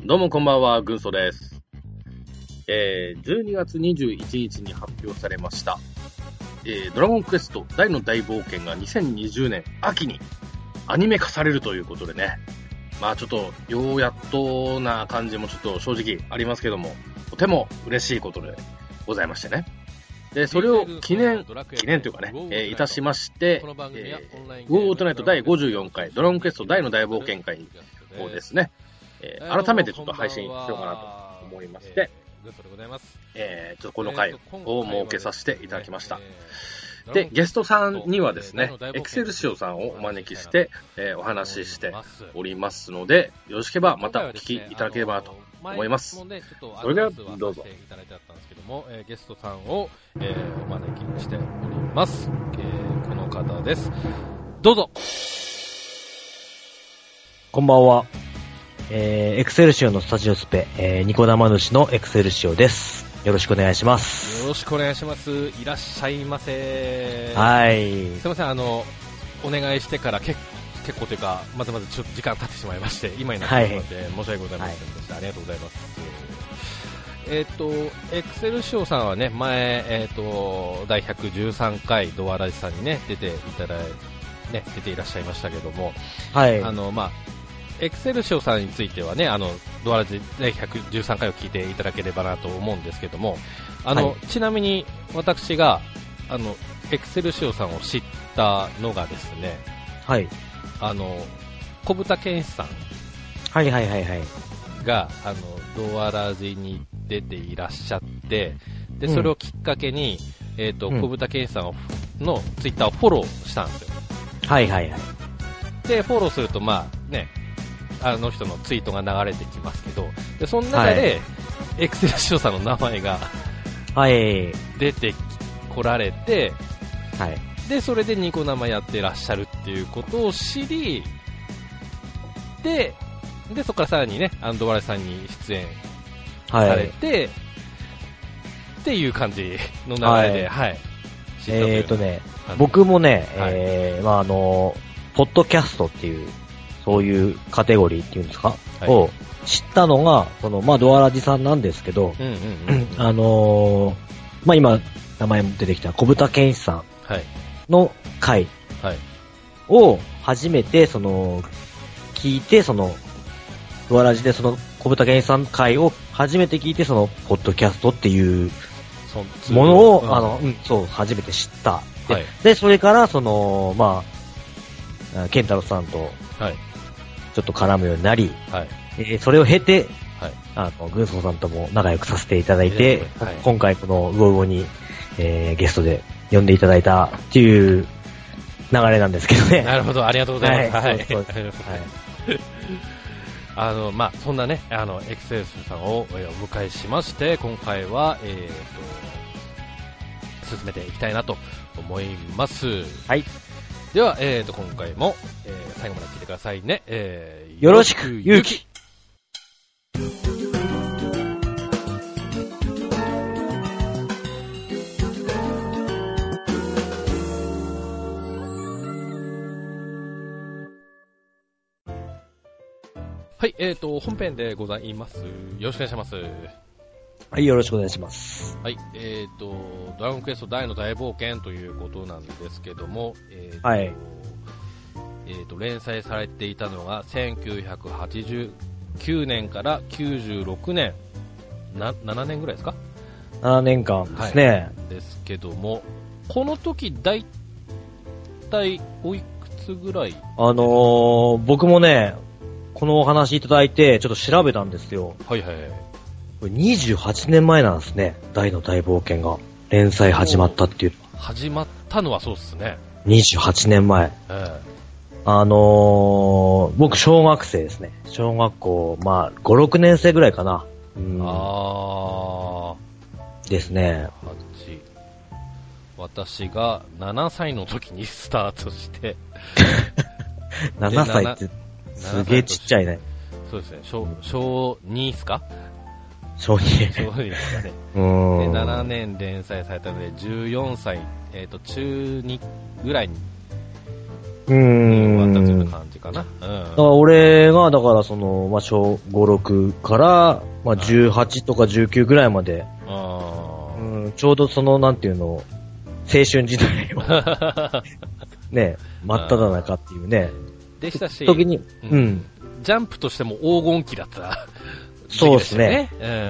どうもこんばんは、軍曹です。12月21日に発表されました、ドラゴンクエスト大の大冒険が2020年秋にアニメ化されるということでね。まあちょっと、ようやっとな感じもちょっと正直ありますけども、とても嬉しいことでございましてね。で、それを記念というかね、いたしまして、ウォーオートナイト第54回ドラゴンクエスト大の大冒険会をですね、改めてちょっと配信しようかなと思いまして、ちょっとこの回を設けさせていただきました。で、ゲストさんにはですね、エクセルシオさんをお招きして、お話ししておりますので、よろしければまたお聞きいただければと思います。それではどうぞ。 ゲストさんを、お招きしております。この方です。どうぞ。 こんばんは。エクセルシオのスタジオスペ、ニコ生主のエクセルシオです。よろしくお願いします。 よろしくお願いします。いらっしゃいませ。 はい。 すいません、お願いしてから結構というか、まずちょっと時間経ってしまいまして、今になってしまって、申し訳ございませんでした。ありがとうございます。エクセルシオさんはね、前、第113回ドアラジさんにね、出ていらっしゃいましたけども、 はい。 エクセルシオさんについてはね、ドアラジ第113回を聞いていただければなと思うんですけども、ちなみに私が、エクセルシオさんを知ったのがですね、 はい。 小豚健一さん。 はいはいはいはい。 が、ドアラジに出ていらっしゃって、で、それをきっかけに、小豚健一さんのツイッターをフォローしたんですよ。 はいはいはい。 で、フォローすると、まあね、あの人のツイートが流れてきますけど、で、その中で、エクセルシオさんの名前が、出てこられて、 はい。 で、それでニコ生やってらっしゃるっていうことを知り、で、そこからさらにね、ドアラジさんに出演されて、っていう感じの流れで、はい。 僕もね、ポッドキャストっていう、そういうカテゴリーっていうんですか、を知ったのが、ドアラジさんなんですけど、今、名前も出てきた小豚健一さんの回を初めて、聞いて、ドアラジで小豚健一さん回を初めて聞いて、ポッドキャストっていうものを、初めて知った。で、それから、ケンタロウさんと、ちょっと絡むようになり、それを経て、軍曹さんとも仲良くさせていただいて、今回このウォウォに、ゲストで呼んでいただいたっていう流れなんですけどね。 なるほど、ありがとうございます。そんなね、エクセルさんをお迎えしまして、今回は、進めていきたいなと思います。 はい。 では、今回も、最後まで聞いてくださいね。 よろしく、ゆうき。 はい、本編でございます。よろしくお願いします。 はい、よろしくお願いします。 はい、ドラゴンクエスト大の大冒険ということなんですけども、 はい。 連載されていたのが1989年から96年、7年ぐらいですか？ 7 年間ですね。 はい、ですけども、この時だいたいおいくつぐらい？ 僕もね、このお話いただいて、ちょっと調べたんですよ。 はいはいはい。 これ28年前なんですね。大の大冒険が。連載始まったっていう。 始まったのはそうですね。 28年前。僕小学生ですね。小学校、5、6年生ぐらいかな。ですね。 私が7歳の時にスタートして。 7歳って、すげえちっちゃいね。 そうですね。小2ですか？ 小2。 小2ですかね。で、7年連載されたので、14歳、中2ぐらいに終わったというような感じかな。 だから俺が、だからその、まあ、小5、6から、まあ、18とか19ぐらいまで、ちょうどその、なんていうの、青春時代を、ね、真っ只中っていうね。 でしたし、 時に、 ジャンプとしても黄金期だった。 そうですね。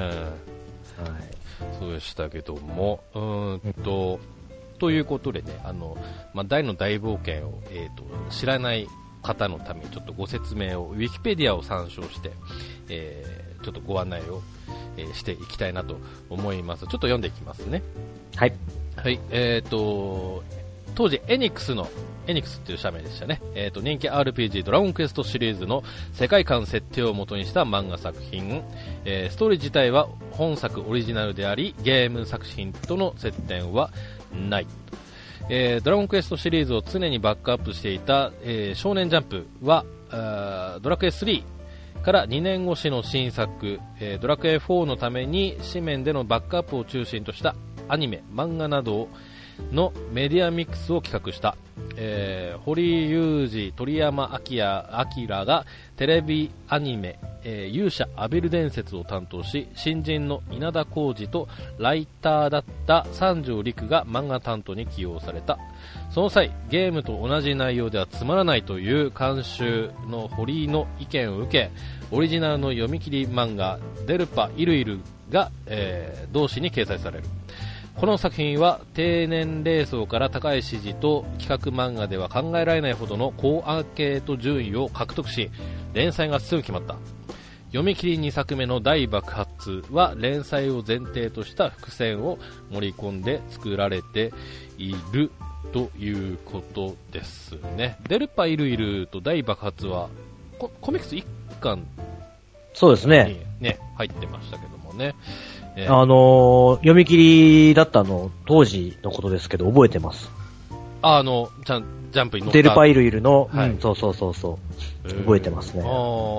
そうでしたけども、ということでね、まあ、大の大冒険を、知らない方のためにちょっとご説明を、ウィキペディアを参照して、ちょっとご案内を、していきたいなと思います。ちょっと読んでいきますね。 はい。 はい。当時エニックスっていう社名でしたね。人気 RPG ドラゴンクエストシリーズの世界観設定を元にした漫画作品。ストーリー自体は本作オリジナルであり、ゲーム作品との接点はない。ドラゴンクエストシリーズを常にバックアップしていた、少年ジャンプは、ドラクエ3から2年越しの新作、ドラクエ4のために紙面でのバックアップを中心としたアニメ、漫画などのメディアミックスを企画した、堀裕二、鳥山明がテレビアニメ、勇者アベル伝説を担当し、新人の稲田浩二とライターだった三条陸が漫画担当に起用された。その際、ゲームと同じ内容ではつまらないという監修の堀井の意見を受け、オリジナルの読み切り漫画デルパイルイルが、同誌に掲載される。この作品は低年齢層から高い支持と企画漫画では考えられないほどの高アンケート順位を獲得し、連載がすぐ決まった。読み切り2作目の大爆発は連載を前提とした伏線を盛り込んで作られているということですね。デルパイルイルと大爆発はコミックス1巻そうですね。 ね、入ってましたけどもね。 読み切りだった当時のことですけど、覚えてます。 ジャンプに乗った。 デルパイルイルの、 はい、 そう。覚えてますね。 まあ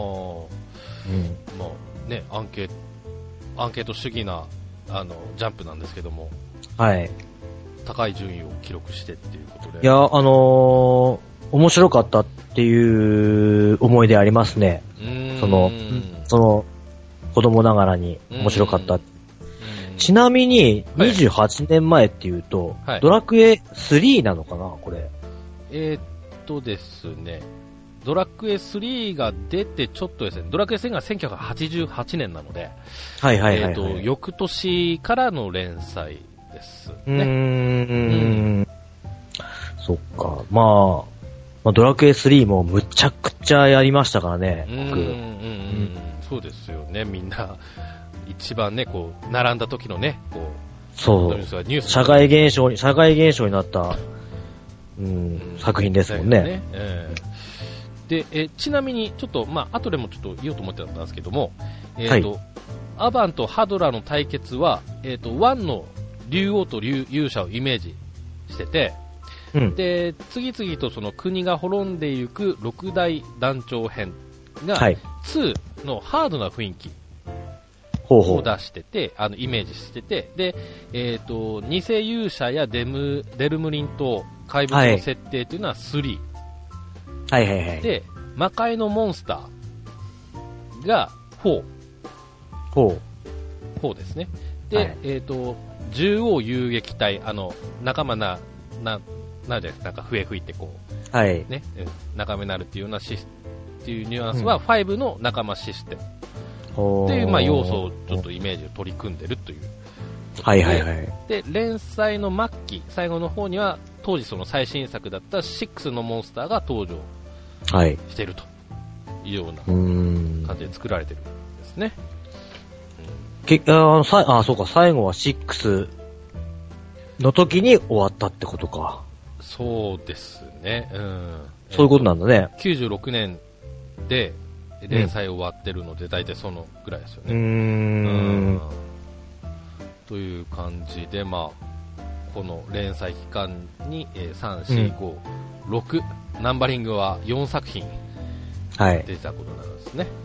ね、アンケート主義な、ジャンプなんですけども。はい。高い順位を記録してっていうことで。 いや、面白かったっていう思い出ありますね。その、子供ながらに面白かった。ちなみに、28年前っていうと、はい、ドラクエ3なのかなこれ。 ですね、ドラクエ3が出てちょっとですね、ドラクエ3が1988年なので、翌年からの連載ですね。 そっか。まあ、ドラクエ3もむちゃくちゃやりましたからね、僕。 そうですよね、みんな。一番ね、こう、並んだ時のね、こう、 そう。 ニュース社会現象になった、作品ですもんね。 で、ちなみに、ちょっと、まあ、後でもちょっと言おうと思ってたんですけども、 はいアバンとハドラーの対決は、1の竜王と勇者をイメージしてて、で、次々とその国が滅んでいく六大団長編が、2のハードな雰囲気を出してて、イメージしてて、で、偽勇者やデルムリン島、怪物の設定っていうのは3。で、魔界のモンスターが4。4ですね。で、獣王遊撃隊、仲間なんじゃないですか、なんか笛吹いてこう、ね、仲間になるっていうようなっていうニュアンスは、5の仲間システムっていう、まあ、要素をちょっとイメージを取り組んでるという。で、連載の末期、最後の方には、当時その最新作だった6のモンスターが登場しているというような感じで作られてるんですね。 そうか、最後は6の時に終わったってことか。 そうですね。 そういうことなんだね。 96年で連載終わってるので、大体そのぐらいですよね。という感じで、まあ、この連載期間に、3、4、5、6、ナンバリングは4作品出てたことなんですね。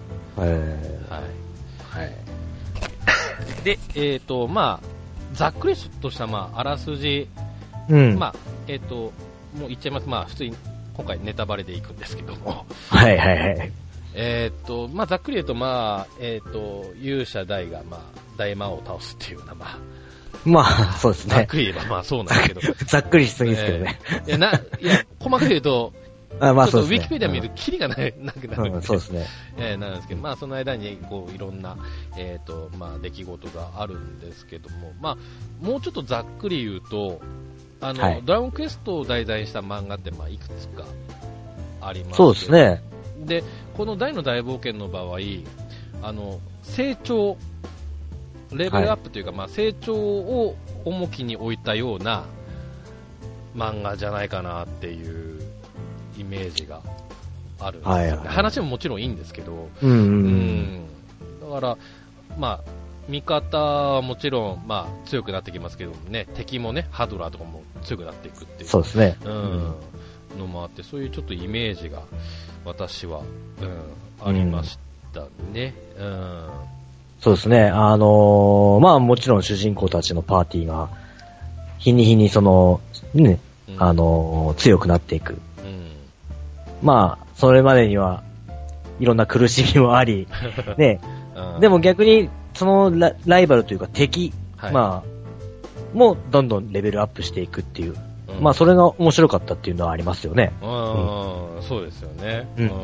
で、まあ、ざっくりとした、まあ、あらすじ、まあ、もう言っちゃいます。まあ、普通に今回ネタバレでいくんですけども。 はいはいはい。 まあ、ざっくり言うと、まあ、勇者大が、まあ、大魔王を倒すっていうような、まあ。 まあ、そうですね。 ざっくり言えば、まあ、そうなんですけど。 ざっくりしすぎですけどね。 いや、細かく言うと、 まあ、 ちょっとウィキペディア見るとキリがなくなるんで、 そうですね。 なんですけど、まあ、その間に、こう、いろんな、まあ、出来事があるんですけども、まあ、もうちょっとざっくり言うと、はい、ドラゴンクエストを題材にした漫画って、まあ、いくつかあります。 そうですね。 で、この大の大冒険の場合、成長、レベルアップというか、まあ、成長を重きに置いたような漫画じゃないかなっていうイメージがあるんですよね。はいはい、話ももちろんいいんですけど、だから、まあ、味方はもちろん、まあ、強くなってきますけどね、敵もね、ハドラーとかも強くなっていくっていう。 そうですね。 のもあって、そういうちょっとイメージが私は、ありましたね。 そうですね。まあもちろん主人公たちのパーティーが、日に日にね、強くなっていく。まあ、それまでには、いろんな苦しみもあり、ね、でも逆に、そのライバルというか敵、はい、まあ、もうどんどんレベルアップしていくっていう、まあそれが面白かったっていうのはありますよね。 そうですよね。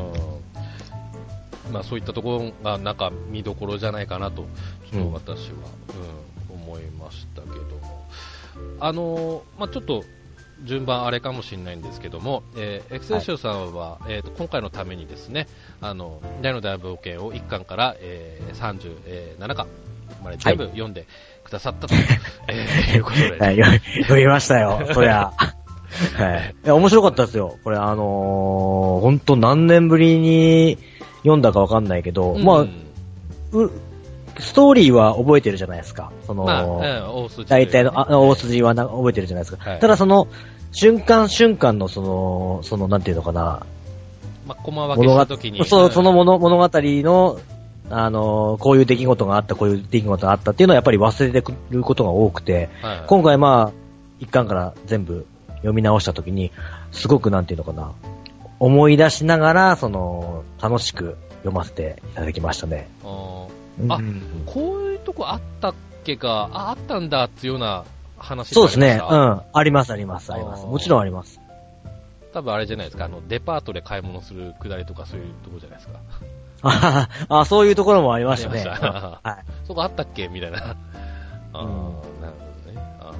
まあそういったところがなんか見どころじゃないかなと、ちょっと私は、思いましたけども。まあちょっと順番あれかもしれないんですけども、エクセルシオさんは、今回のためにですね、大の大冒険を1巻から、37巻まで全部読んでくださったと、いうことで。 はい、読みましたよ、そりゃ。はい。いや、面白かったですよ。これほんと何年ぶりに読んだかわかんないけど、まあ、ストーリーは覚えてるじゃないですか。大筋。大体の、大筋は覚えてるじゃないですか。はい、ただ瞬間瞬間のなんていうのかな。 まあ、コマ分けした時に。 その物語の、こういう出来事があった、こういう出来事があったっていうのはやっぱり忘れてくることが多くて、はいはい、今回まあ、一巻から全部読み直した時に、すごくなんていうのかな。思い出しながら、楽しく読ませていただきましたね。 こういうとこあったっけか、あったんだっていうような話そうですね。あります、あります、あります。もちろんあります。 多分あれじゃないですか、デパートで買い物するくだりとかそういうとこじゃないですか。 そういうところもありましたね。 はい。そこあったっけみたいな。なるほどね。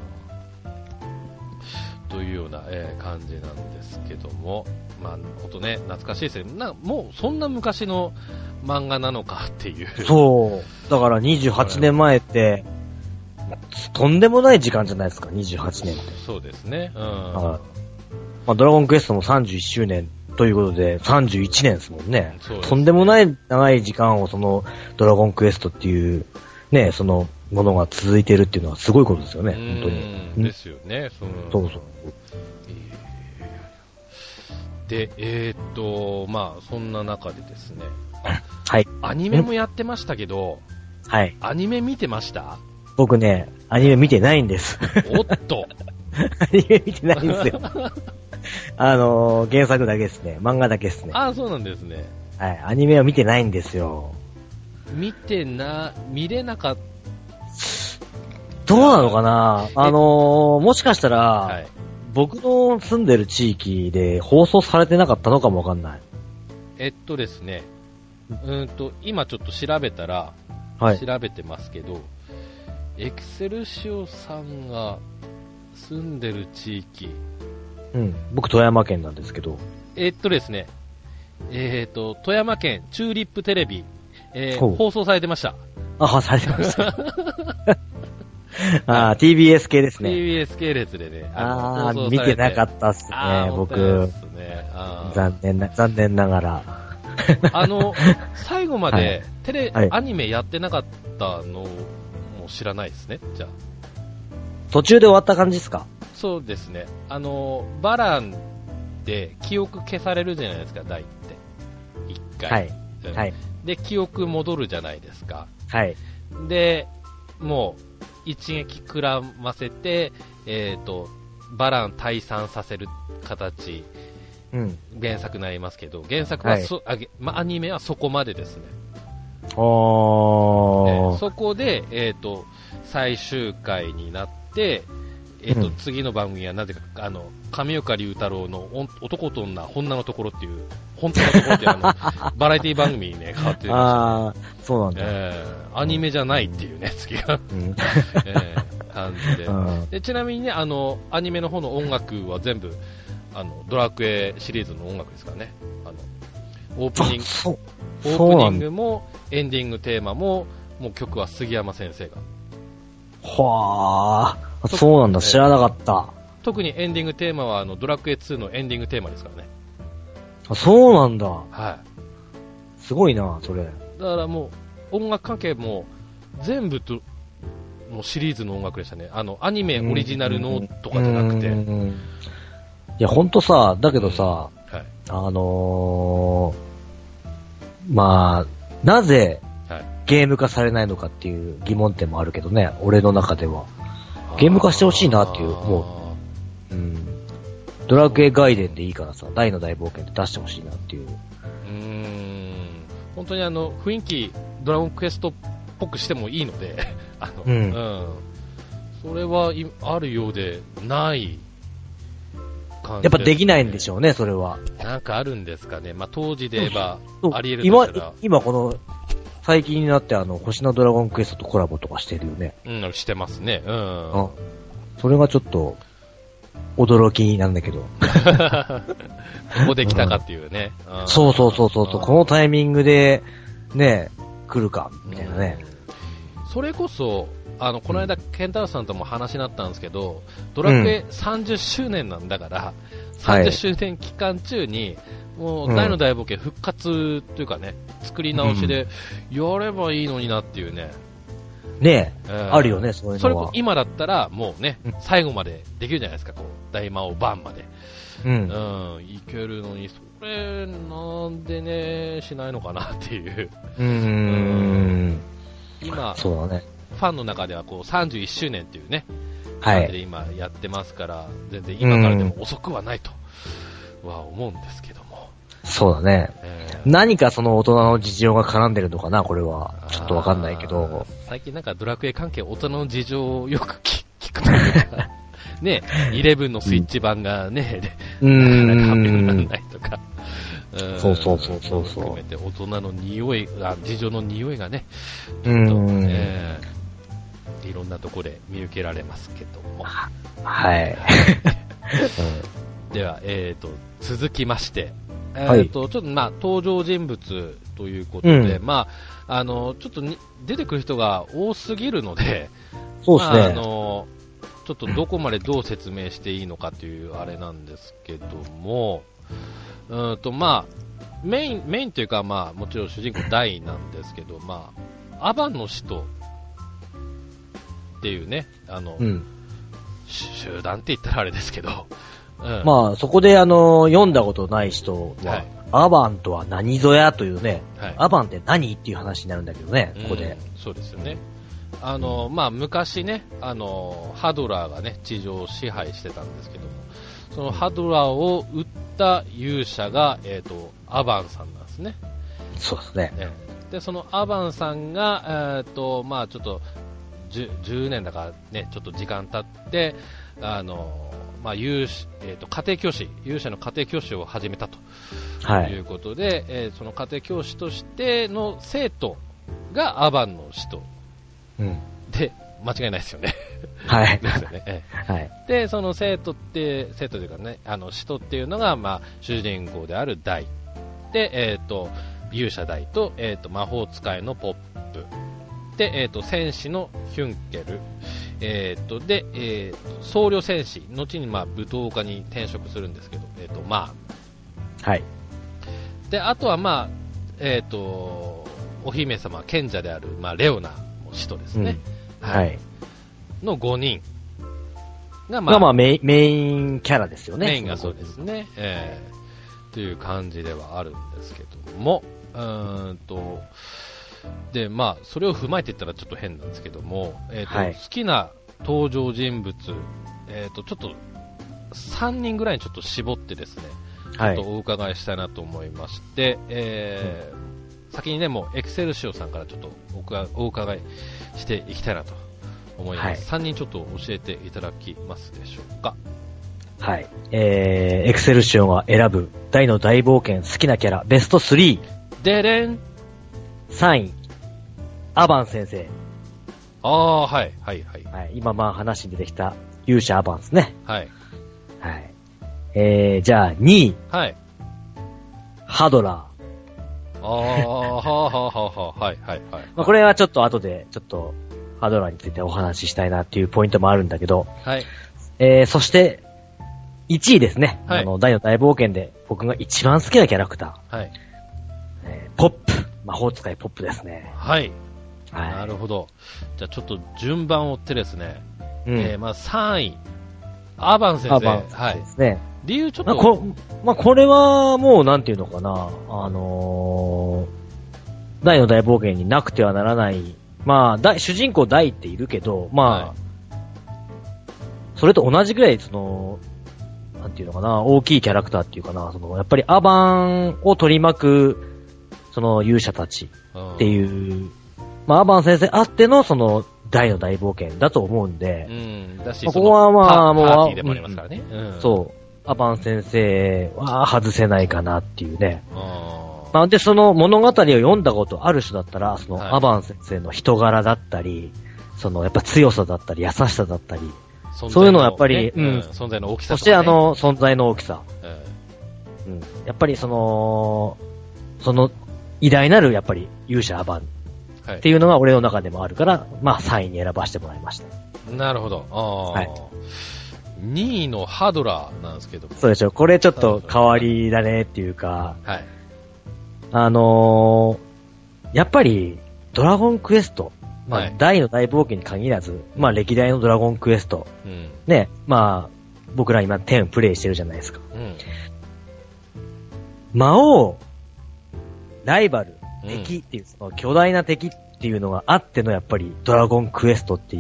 というような、感じなんですけども、まあ、ほんとね、懐かしいですね。もう、そんな昔の漫画なのかっていう。 そう。だから28年前って、とんでもない時間じゃないですか、28年って。 そうですね。 まあ、ドラゴンクエストも31周年ということで、31年ですもんね。とんでもない長い時間をドラゴンクエストっていう、ね、ものが続いているっていうのはすごいことですよね、本当に。 ですよね。そうそう。で、まあ、そんな中でですね。 はい。 アニメもやってましたけど、 はい。 アニメ見てました？ 僕ね、アニメ見てないんです。 おっとアニメ見てないんですよ。原作だけですね。漫画だけですね。 そうなんですね。 はい。アニメは見てないんですよ。 見れなかった。 どうなのかなもしかしたら、はい、僕の住んでる地域で放送されてなかったのかもわかんない。 ですね。今ちょっと調べたら、 はい、 調べてますけど、エクセルシオさんが住んでる地域。 僕富山県なんですけど。 ですね。富山県チューリップテレビ、放送されてました。 されてました。TBS 系ですね。 TBS 系列でね。 見てなかったっすね、僕。残念ながら。 最後まで、アニメやってなかったのも知らないですね、じゃあ。 途中で終わった感じですか？ そうですね。バランで記憶消されるじゃないですか、大って。一回。 はい。 で、記憶戻るじゃないですか。 はい。 で、もう、一撃くらませて、バラン退散させる形原作になりますけど、原作はアニメはそこまでですね。 そこで、最終回になって、次の番組はなぜか、上岡龍太郎の男と女、女のところっていう、本当のところっていうバラエティ番組にね、変わってるんですよ、ね。 そうなんだ。 アニメじゃないっていうね、次が。感じで。ちなみにね、アニメの方の音楽は全部、ドラクエシリーズの音楽ですからね。オープニングも、エンディングテーマも、もう曲は杉山先生が。 はあ、そうなんだ、知らなかった。 特にエンディングテーマは、ドラクエ2のエンディングテーマですからね。 そうなんだ。 はい。 すごいな、それ。だからもう、音楽関係も、全部もうシリーズの音楽でしたね。アニメオリジナルのとかじゃなくて。 いや、ほんとさ、だけどさ、 はい、 まあ、なぜ、ゲーム化されないのかっていう疑問点もあるけどね、俺の中では。ゲーム化してほしいなっていう、もう、ドラクエガイデンでいいからさ、大の大冒険で出してほしいなっていう。 本当に雰囲気、ドラゴンクエストっぽくしてもいいので、それはあるようでない感じ、 やっぱできないんでしょうね、それは。 なんかあるんですかね。まあ、当時で言えば、あり得るとしたら。 今この、最近になって星のドラゴンクエストとコラボとかしてるよね。 してますね。 それがちょっと、驚きなんだけど。ここで来たかっていうね。 そう、このタイミングで、ね、来るか、みたいなね。 それこそ、この間、ケンタロウさんとも話になったんですけど、ドラクエ30周年なんだから、30周年期間中に、もう、大の大冒険復活というかね、作り直しで、やればいいのになっていうね。 ねえ、あるよね、そういうのは。 それこそ今だったら、もうね、最後までできるじゃないですか、こう、大魔王版まで。いけるのに、それ、なんでね、しないのかなっていう。今、 そうだね。 ファンの中ではこう31周年っていうね、感じで今やってますから、全然今からでも遅くはないとは思うんですけども。 そうだね。何かその大人の事情が絡んでるのかな、これは。ちょっとわかんないけど。 最近なんかドラクエ関係大人の事情をよく聞くというか、ね、11のスイッチ版がね、なんか発表にならないとか。 そう。 含めて大人の匂い、事情の匂いがね、いろんなところで見受けられますけども。 はい。 では、続きまして、ちょっと登場人物ということで、ちょっと出てくる人が多すぎるので、 そうですね。 ちょっとどこまでどう説明していいのかというあれなんですけども、メインというか、もちろん主人公ダイなんですけど、アバンの使徒っていうね、集団って言ったらあれですけど、 そこで読んだことない人は、アバンとは何ぞやというね、アバンって何っていう話になるんだけどね、ここで。 そうですよね。昔ね、ハドラーがね、地上を支配してたんですけども、そのハドラーを撃った勇者が、アバンさんなんですね。 そうですね。 で、そのアバンさんが、ちょっと、10年だからね、ちょっと時間経って、家庭教師、勇者の家庭教師を始めたということで、その家庭教師としての生徒がアバンの使徒。で、間違いないですよね。 はい。 ですよね。で、その生徒というかね、使徒っていうのが、主人公であるダイ。で、勇者ダイと、魔法使いのポップ。で、戦士のヒュンケル。で、僧侶戦士。後に武闘家に転職するんですけど、 はい。 で、あとはお姫様、賢者である、レオナの使徒ですね。 はい。 の5人が、 メインキャラですよね。 メインがそうですね。という感じではあるんですけども、で、それを踏まえていったらちょっと変なんですけども、好きな登場人物、ちょっと3人ぐらいにちょっと絞ってですね、 ちょっとお伺いしたいなと思いまして、先にね、もうエクセルシオさんからちょっとお伺いしていきたいなと思います。3人ちょっと教えていただきますでしょうか。 はい。エクセルシオが選ぶ大の大冒険好きなキャラベスト3。 でれん。 3位、アバン先生。 はい。 今話に出てきた勇者アバンですね。 はい。 はい。じゃあ2位。 はい。 ハドラー。 はい。 これはちょっと後で、ちょっと、ハドラーについてお話ししたいなっていうポイントもあるんだけど。 はい。 そして、1位ですね。 はい。 大の大冒険で僕が一番好きなキャラクター。 はい。 ポップ。魔法使いポップですね。 はい。なるほど。じゃあちょっと順番を追ってですね。まあ3位。アバン先生。 はい。ですね。 理由ちょっと。 これはもうなんていうのかな。大の大冒険になくてはならない。まあ、主人公大っているけど、まあ、それと同じぐらい、なんていうのかな、大きいキャラクターっていうかな、やっぱりアバンを取り巻く、勇者たちっていう、まあ、アバン先生あっての、大の大冒険だと思うんで、 だし、 ここはまあ、もう、 パーティーでもありますからね。 そう、アバン先生は外せないかなっていうね。まあ、で、物語を読んだことある人だったら、アバン先生の人柄だったり、やっぱ強さだったり、優しさだったり、そういうのはやっぱり、 存在の大きさとか、ね。 そして存在の大きさ。やっぱり偉大なる、やっぱり、勇者アバンっていうのが俺の中でもあるから、まあ3位に選ばせてもらいました。 なるほど。2位のハドラーなんですけど。 そうでしょ。これちょっと変わりだねっていうか、 はい。 やっぱり、ドラゴンクエスト、まあ、大の大冒険に限らず、まあ、歴代のドラゴンクエスト、ね、まあ、僕ら今10プレイしてるじゃないですか。魔王、ライバル、敵っていう、巨大な敵っていうのがあっての、やっぱり、ドラゴンクエストっていう、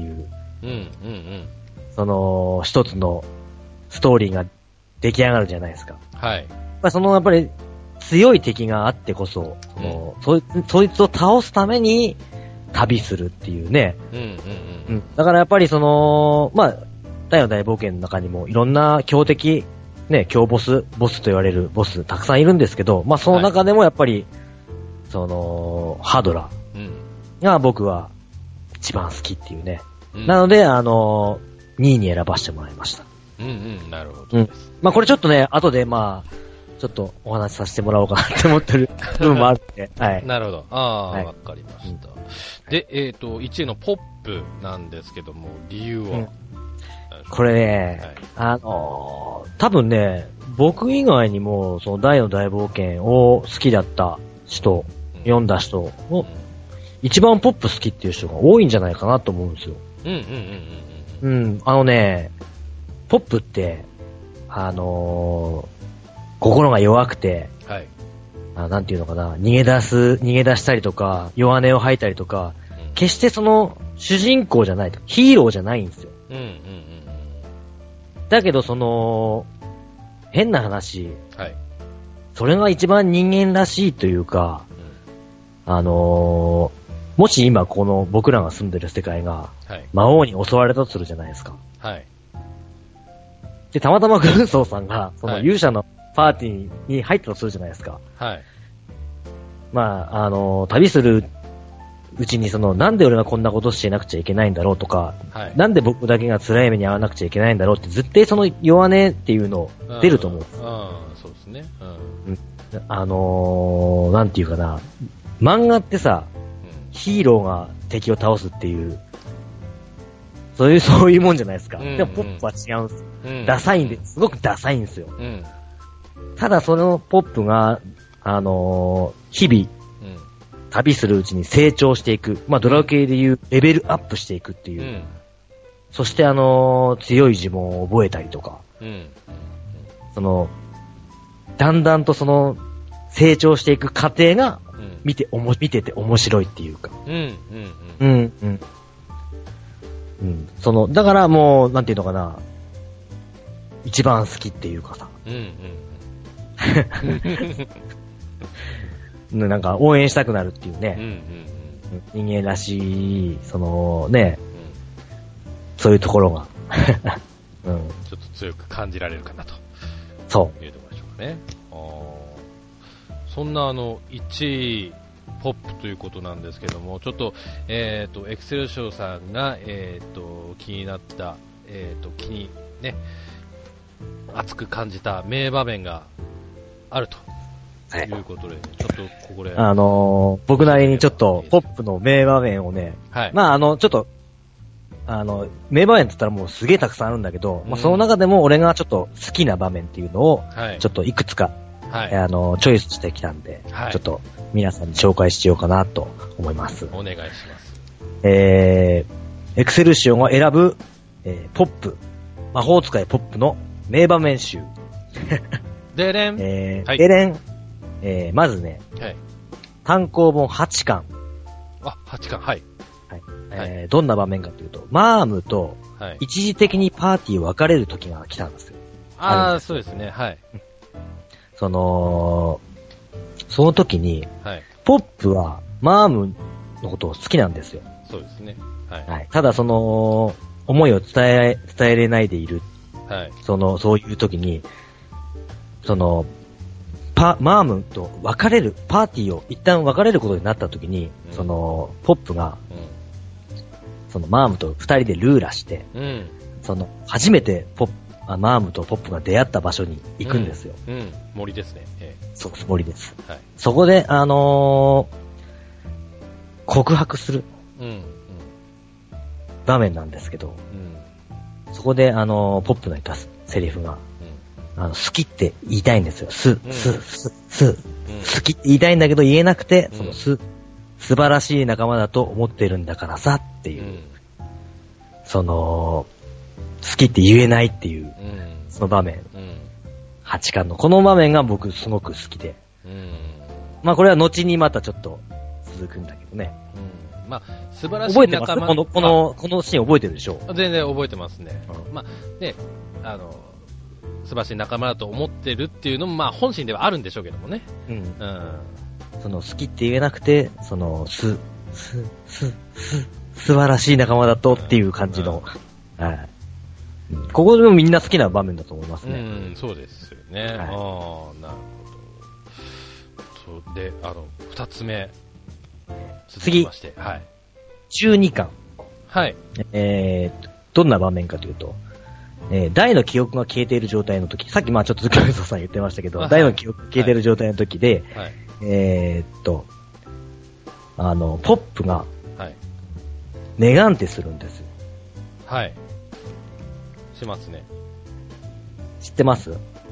一つのストーリーが出来上がるじゃないですか。 はい。 やっぱり、強い敵があってこそ、そいつを倒すために旅するっていうね。だからやっぱりまあ、大の大冒険の中にもいろんな強敵、ね、強ボスと言われるボスたくさんいるんですけど、まあその中でもやっぱり、ハドラが僕は一番好きっていうね。なので、2位に選ばせてもらいました。 なるほど。 まあこれちょっとね、後でまあ、ちょっとお話しさせてもらおうかなって思ってる部分もあるんで。はい。 なるほど。わかりました。で、1位のポップなんですけども、理由は、 これね、多分ね、僕以外にも、大の大冒険を好きだった人、読んだ人を、一番ポップ好きっていう人が多いんじゃないかなと思うんですよ。ポップって、心が弱くて、なんていうのかな、逃げ出したりとか、弱音を吐いたりとか、決して主人公じゃないと、ヒーローじゃないんですよ。だけど変な話、それが一番人間らしいというか、もし今僕らが住んでる世界が、魔王に襲われたとするじゃないですか。で、たまたま軍曹さんが、勇者のパーティーに入ったとするじゃないですか。まあ、旅するうちになんで俺がこんなことしてなくちゃいけないんだろうとか、なんで僕だけが辛い目に遭わなくちゃいけないんだろうって絶対弱音っていうの出ると思う。 そうですね。 なんていうかな、漫画ってさ、ヒーローが敵を倒すっていう、そういうもんじゃないですか。でもポップは違うんですよ。ダサいんで、すごくダサいんですよ。ただそのポップが、日々、旅するうちに成長していく。まあ、ドラクエでいうレベルアップしていくっていう。そして強い呪文を覚えたりとか。だんだんと成長していく過程が、見てて面白いっていうか。だからもう、なんていうのかな。一番好きっていうかさ。 なんか応援したくなるっていうね。 うんうんうん、人間らしい、そのね、そういうところが、うん、 ちょっと強く感じられるかなと。 そう。 いうところでしょうかね。そんな1位、ポップということなんですけども、ちょっと、エクセルショーさんが、気になった、気にね、熱く感じた名場面があると。いうことで、ちょっとここで。 僕なりにちょっと、ポップの名場面をね、 はい。 まあちょっと、名場面って言ったらもうすげえたくさんあるんだけど、まあその中でも俺がちょっと好きな場面っていうのを、ちょっといくつか、 はい、 チョイスしてきたんで、はい、ちょっと皆さんに紹介しようかなと思います。 お願いします。 エクセルシオンが選ぶ、ポップ、魔法使いポップの名場面集。 でれん。 はい、でれん。まずね、 はい、 単行本8巻。 あ、8巻、はい。 はい、どんな場面かというと、マームと一時的にパーティーを別れる時が来たんですよ。 そうですね、はい。 その時に、 はい、 ポップはマームのことを好きなんですよ。 そうですね。はい。 はい、ただ思いを伝えれないでいる。 はい。 そういう時に、マームと別れる、パーティーを一旦別れることになった時に、ポップが、マームと二人でルーラして、初めてマームとポップが出会った場所に行くんですよ。 森ですね。 そうです、森です。 はい、 そこで、告白する、場面なんですけど、そこで、ポップの言ったセリフが、好きって言いたいんですよ。好きって言いたいんだけど言えなくて、素晴らしい仲間だと思ってるんだからさっていう、好きって言えないっていう、その場面、8巻のこの場面が僕すごく好きで、まあこれは後にまたちょっと続くんだけどね。 まあ素晴らしい仲間。 覚えてます？このシーン覚えてるでしょ？ 全然覚えてますね。まあね、素晴らしい仲間だと思ってるっていうのもまあ本心ではあるんでしょうけどもね。 好きって言えなくて、素晴らしい仲間だとっていう感じの、ここでもみんな好きな場面だと思いますね。 そうですよね。なるほど。そうで、二つ目。 次、 はい。 12巻。 はい。 どんな場面かというと、大の記憶が消えている状態の時、さっきまあちょっとズキョウソさん言ってましたけど、大の記憶が消えている状態の時で、ポップが、ネガンテするんですよ。 はい。しますね。 知ってます？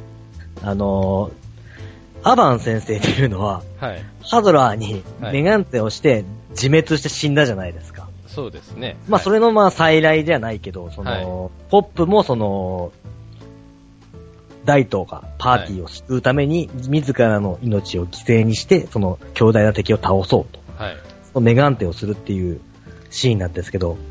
アバン先生っていうのは、ハドラーにネガンテをして自滅して死んだじゃないですか。 そうですね。 まあそれのまあ再来ではないけど、ポップも大東がパーティーを救うために自らの命を犠牲にして、強大な敵を倒そうと。そのネガンテをするっていうシーンなんですけど、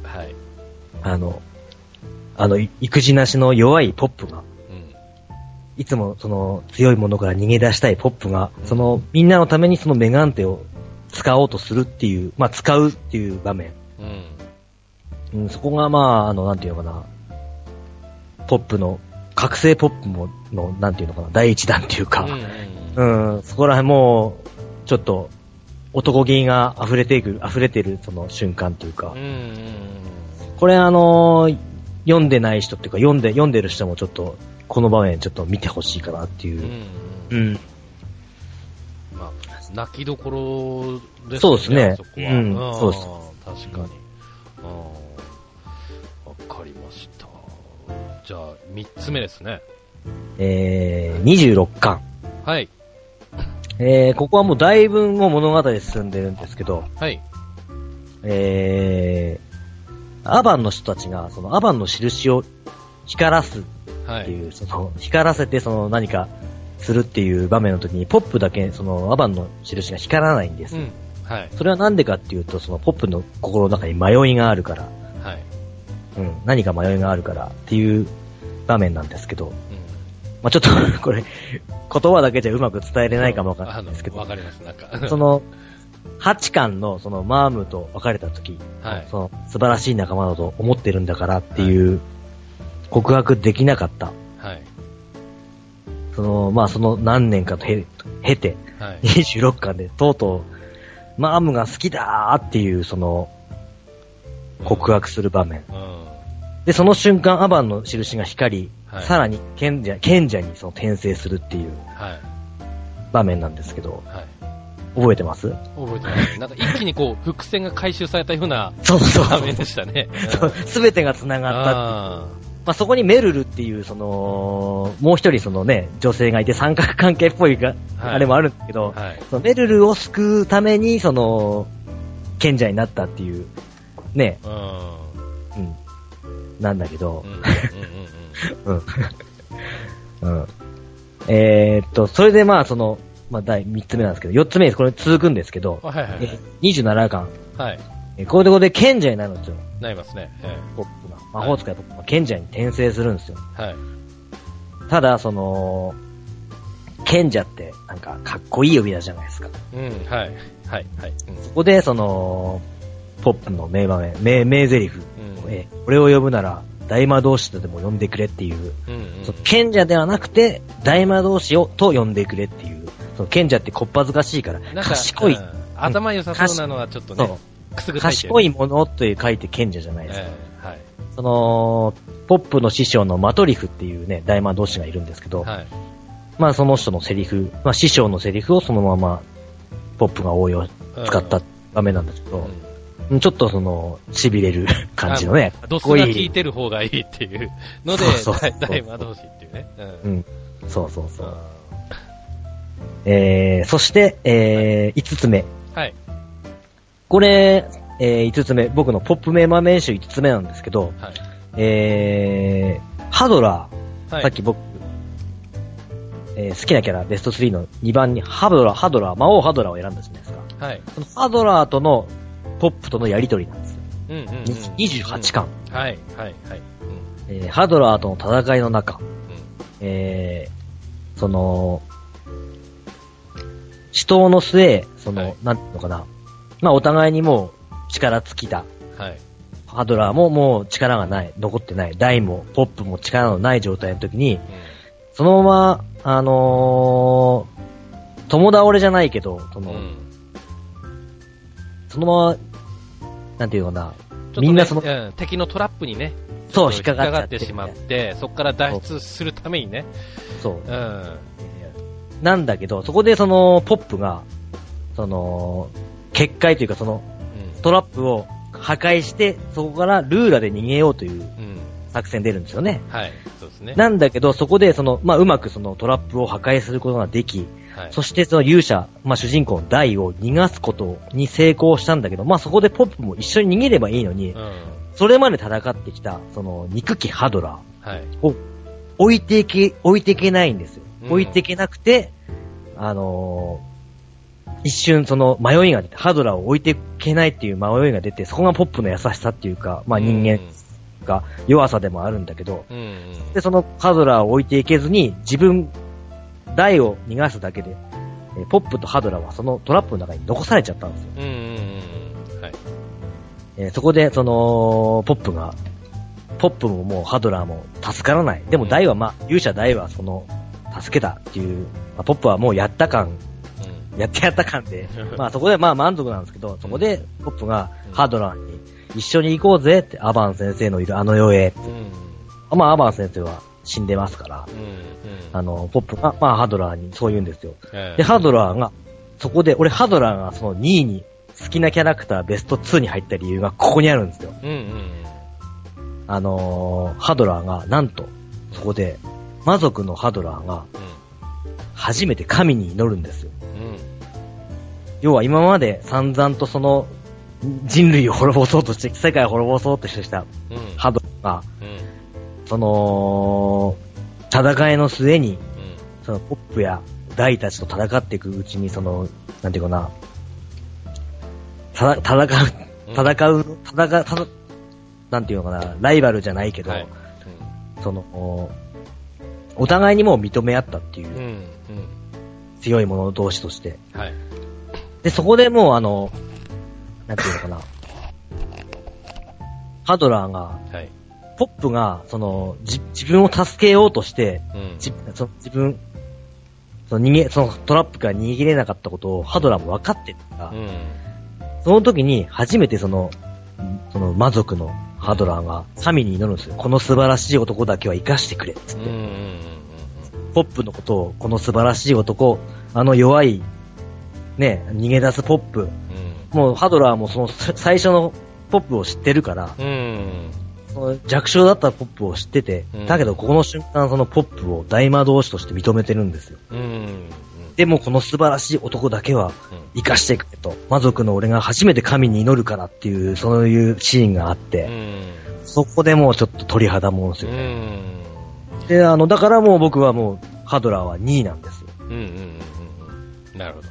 育児なしの弱いポップが、いつも強いものから逃げ出したいポップが、みんなのためにそのネガンテを使おうとするっていう、まあ使うっていう場面。そこがまあ、なんていうのかな、ポップの、覚醒ポップの、なんていうのかな、第一弾っていうか、そこら辺も、ちょっと、男気が溢れてるその瞬間っていうか、これ読んでない人っていうか、読んでる人もちょっと、この場面ちょっと見てほしいかなっていう。 まあ、泣きどころですね。 そうですね。 そこは。 そうです。 確かに。わかりました。じゃあ、3つ目ですね。 26巻。 はい。 ここはもうだいぶもう物語進んでるんですけど、 はい。 アバンの人たちが、アバンの印を光らすっていう、光らせて何かするっていう場面の時に、ポップだけ、アバンの印が光らないんです。 はい。 それはなんでかっていうと、ポップの心の中に迷いがあるから。 はい。 何か迷いがあるからっていう場面なんですけど、 まあちょっとこれ、言葉だけじゃうまく伝えれないかもわかんないんですけど。 わかります、なんか。 その、8巻のそのマームと別れた時、はい、その素晴らしい仲間だと思ってるんだからっていう告白できなかった。はい。その、まあその何年かと経て、はい、26巻でとうとう、マームが好きだーっていうその、告白する場面。で、その瞬間アバンの印が光り、はい、さらに賢者にその転生するっていう場面なんですけど、はい、覚えてます？ 覚えてます。なんか一気にこう伏線が回収されたような場面でしたね。 すべてが繋がったっていう。まあ、そこにメルルっていうそのもう一人そのね女性がいて三角関係っぽいが、はい、あれもあるんだけど、はい、そのメルルを救うためにその賢者になったっていうね、うん、なんだけど、それでまあそのまあ第3つ目なんですけど、4つ目です。これ続くんですけど、はいはいはい、27巻。はい。これで賢者になるんですよ。 なりますね。 ポップが。魔法使いポップが賢者に転生するんですよ。はい。ただ、その、賢者ってなんかかっこいい呼び名じゃないですか。 うん、はい。はい。はい。 うん、そこで、その、ポップの名場面、名台詞、俺を呼ぶなら、大魔導士とでも呼んでくれっていう、その賢者ではなくて、大魔導士をと呼んでくれっていう、その賢者ってこっぱずかしいから、賢い、 頭良さそうなのはちょっとね、くすぐったい、 賢いものと書いて賢者じゃないですか。はい。その、ポップの師匠のマトリフっていうね、大魔導士がいるんですけど、はい、まあその人のセリフ、まあ師匠のセリフをそのまま、ポップが応用、使った場面なんですけど、ちょっとその、痺れる感じのね。 ドスが効いてる方がいいっていうので、大魔導士っていうね。 うん。そうそうそう。そして、5つ目。はい。これ、5つ目、僕のポップ名場面集5つ目なんですけど、はい、ハドラー、はい、さっき僕、好きなキャラベスト3の2番にハドラー、魔王ハドラーを選んだじゃないですか。はい。そのハドラーとのポップとのやりとりなんですよ。28巻。はい、はい、はい。ハドラーとの戦いの中、その、死闘の末、その、はい、なんていうのかな。まあ、お互いにもう力尽きた。はい。ハドラーももう力がない、残ってない。ダイも、ポップも力のない状態の時に、そのまま、共倒れじゃないけど、そのまま、なんていうのかな。みんなその、 敵のトラップにね、 そう、引っかかってしまって、そこから脱出するためにね。そう。 なんだけど、そこでその、ポップが、その、結界というかその、トラップを破壊して、そこからルーラで逃げようという作戦出るんですよね。はい、そうですね。なんだけど、そこでその、まあ、うまくそのトラップを破壊することができ、はい、そしてその勇者、まあ、主人公のダイを逃がすことに成功したんだけど、まあ、そこでポップも一緒に逃げればいいのに、それまで戦ってきた、その、憎きハドラーを置いていけないんですよ。置いていけなくて、一瞬その迷いが出て、ハドラーを置いていけないっていう迷いが出て、そこがポップの優しさっていうか、まあ人間が弱さでもあるんだけど、で、そのハドラーを置いていけずに、台を逃がすだけで、ポップとハドラーはそのトラップの中に残されちゃったんですよ。はい。そこで、その、ポップももうハドラーも助からない。でも台はまあ、勇者台はその、助けたっていう、まあ、ポップはもうやってやった感で、まあそこでまあ満足なんですけど、そこでポップがハドラーに一緒に行こうぜってアバン先生のいるあの世へ、まあアバン先生は死んでますから、ポップがまあハドラーにそう言うんですよ。で、ハドラーが、そこで俺ハドラーがその2位に好きなキャラクターベスト2に入った理由がここにあるんですよ。ハドラーがなんと、そこで魔族のハドラーが初めて神に祈るんですよ。要は今まで散々とその人類を滅ぼそうとして、世界を滅ぼそうとしたハドラーが、その戦いの末に、そのポップやダイたちと戦っていくうちに、その、なんていうかな、なんていうのかな、ライバルじゃないけど、その、 お互いにもう認め合ったっていう、強い者同士として。はい。で、そこでもうなんていうのかな。ハドラーが、はい、ポップが、自分を助けようとして、自分、そのトラップから逃げれなかったことをハドラーも分かってるから、その時に初めてその魔族のハドラーが神に祈るんですよ。この素晴らしい男だけは生かしてくれ、つって。ポップのことを、この素晴らしい男、弱い、ね、逃げ出すポップ。もうハドラーもその最初のポップを知ってるから、その弱小だったポップを知ってて、だけどここの瞬間そのポップを大魔導士として認めてるんですよ。でもこの素晴らしい男だけは生かしてくれと、魔族の俺が初めて神に祈るからっていう、そういうシーンがあって、そこでもうちょっと鳥肌もんですよね。で、だからもう僕はもう、ハドラーは2位なんですよ。 なるほど。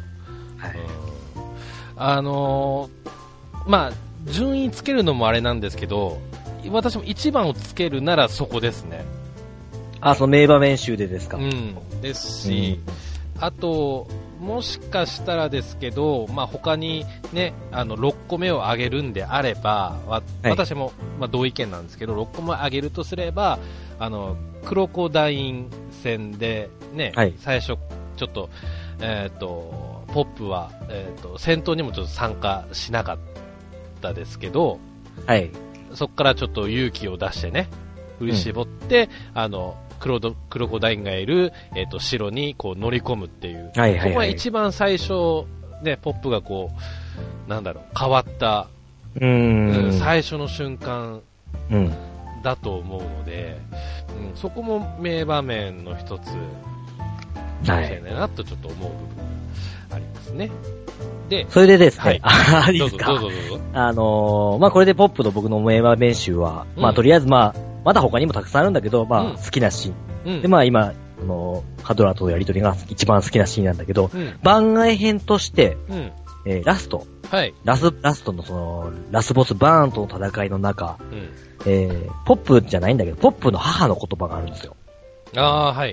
はい。まあ、順位つけるのもあれなんですけど、私も1番をつけるならそこですね。 その名場面集でですか。 ですし、あと、もしかしたらですけど、まあ、他にね、6個目を上げるんであれば、私も、まあ、同意見なんですけど、6個目を上げるとすれば、クロコダイン戦でね、最初、ちょっと、ポップは、戦闘にもちょっと参加しなかったですけど、そこからちょっと勇気を出してね、振り絞って、クロコダインがいる、城にこう乗り込むっていう。そこが一番最初、ね、ポップがこう、なんだろう、変わった、最初の瞬間、だと思うので、そこも名場面の一つ、かもしれないなとちょっと思う部分がありますね。で、 それでですね、いいですか？ どうぞ。 まあ、これでポップの僕の名場面集は、まあ、とりあえずまだ他にもたくさんあるんだけど、まあ、好きなシーン。で、まあ、今、ハドラーとのやりとりが一番好きなシーンなんだけど、番外編として、ラスト。ラストのラスボスバーンとの戦いの中、ポップじゃないんだけど、ポップの母の言葉があるんですよ。 はい。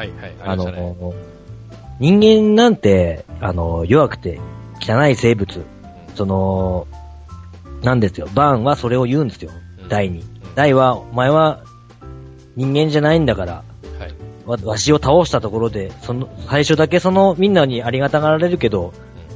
人間なんて、弱くて汚い生物、なんですよ。バーンはそれを言うんですよ。ダイに。ダイは、お前は人間じゃないんだから、わしを倒したところで、最初だけみんなにありがたがられるけど、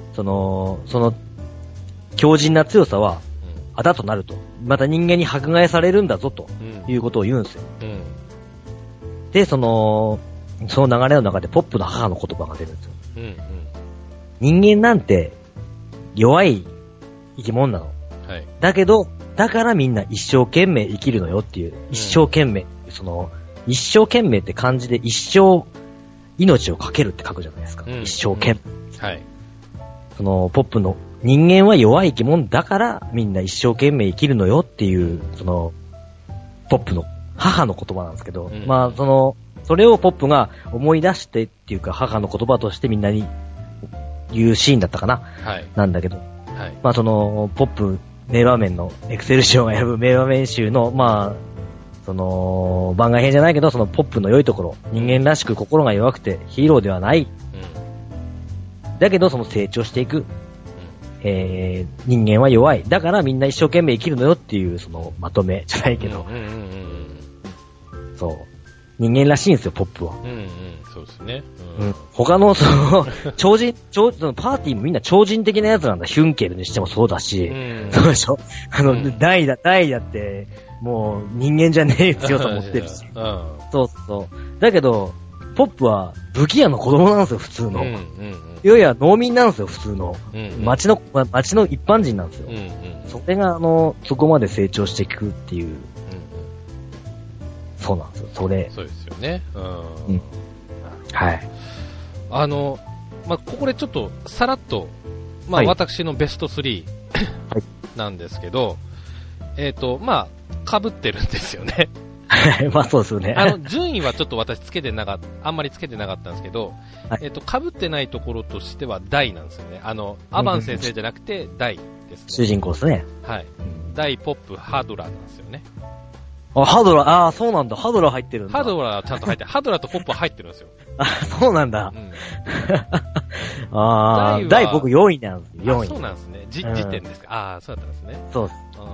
強靭な強さは、あだとなると。また人間に迫害されるんだぞ、ということを言うんですよ。で、その流れの中でポップの母の言葉が出るんですよ。人間なんて、弱い生き物なの。だけど、だからみんな一生懸命生きるのよっていう、一生懸命、一生懸命って漢字で一生命をかけるって書くじゃないですか。一生懸命。ポップの人間は弱い生き物だからみんな一生懸命生きるのよっていう、ポップの母の言葉なんですけど、まあ、それをポップが思い出してっていうか母の言葉としてみんなに言うシーンだったかな。なんだけど、まあ、ポップ名場面のエクセルシオが選ぶ名場面集の、まあ、番外編じゃないけど、ポップの良いところ、人間らしく心が弱くてヒーローではない。だけど、成長していく。人間は弱い。だからみんな一生懸命生きるのよっていう、まとめじゃないけど。そう。人間らしいんですよ、ポップは。 そうですね。 他の、パーティーもみんな超人的なやつなんだ。ヒュンケルにしてもそうだし。そうでしょ？ダイだって、もう人間じゃねえ強さ持ってるし。そう。だけど、ポップは武器屋の子供なんですよ、普通の。いやいや、農民なんですよ、普通の。町の一般人なんですよ。それが、そこまで成長していくっていう。そうなんですよ、 そうですよね。 はい。 まあ、ここでちょっと、さらっと、まあ、私のベスト3なんですけど、まあ、被ってるんですよね。 まあそうですよね。 順位はちょっと私あんまりつけてなかったんですけど、被ってないところとしてはダイなんですよね。アバン先生じゃなくてダイですね。 主人公ですね。 はい。ダイ、ポップ、ハドラーなんですよね。 ハドラー、そうなんだ。ハドラー入ってるんだ。 ハドラーちゃんと入って、ハドラーとポップは入ってるんですよ。 そうなんだ。第僕4位なんですよ、4位。 そうなんですね。時点ですか。そうだったんですね。 そうです。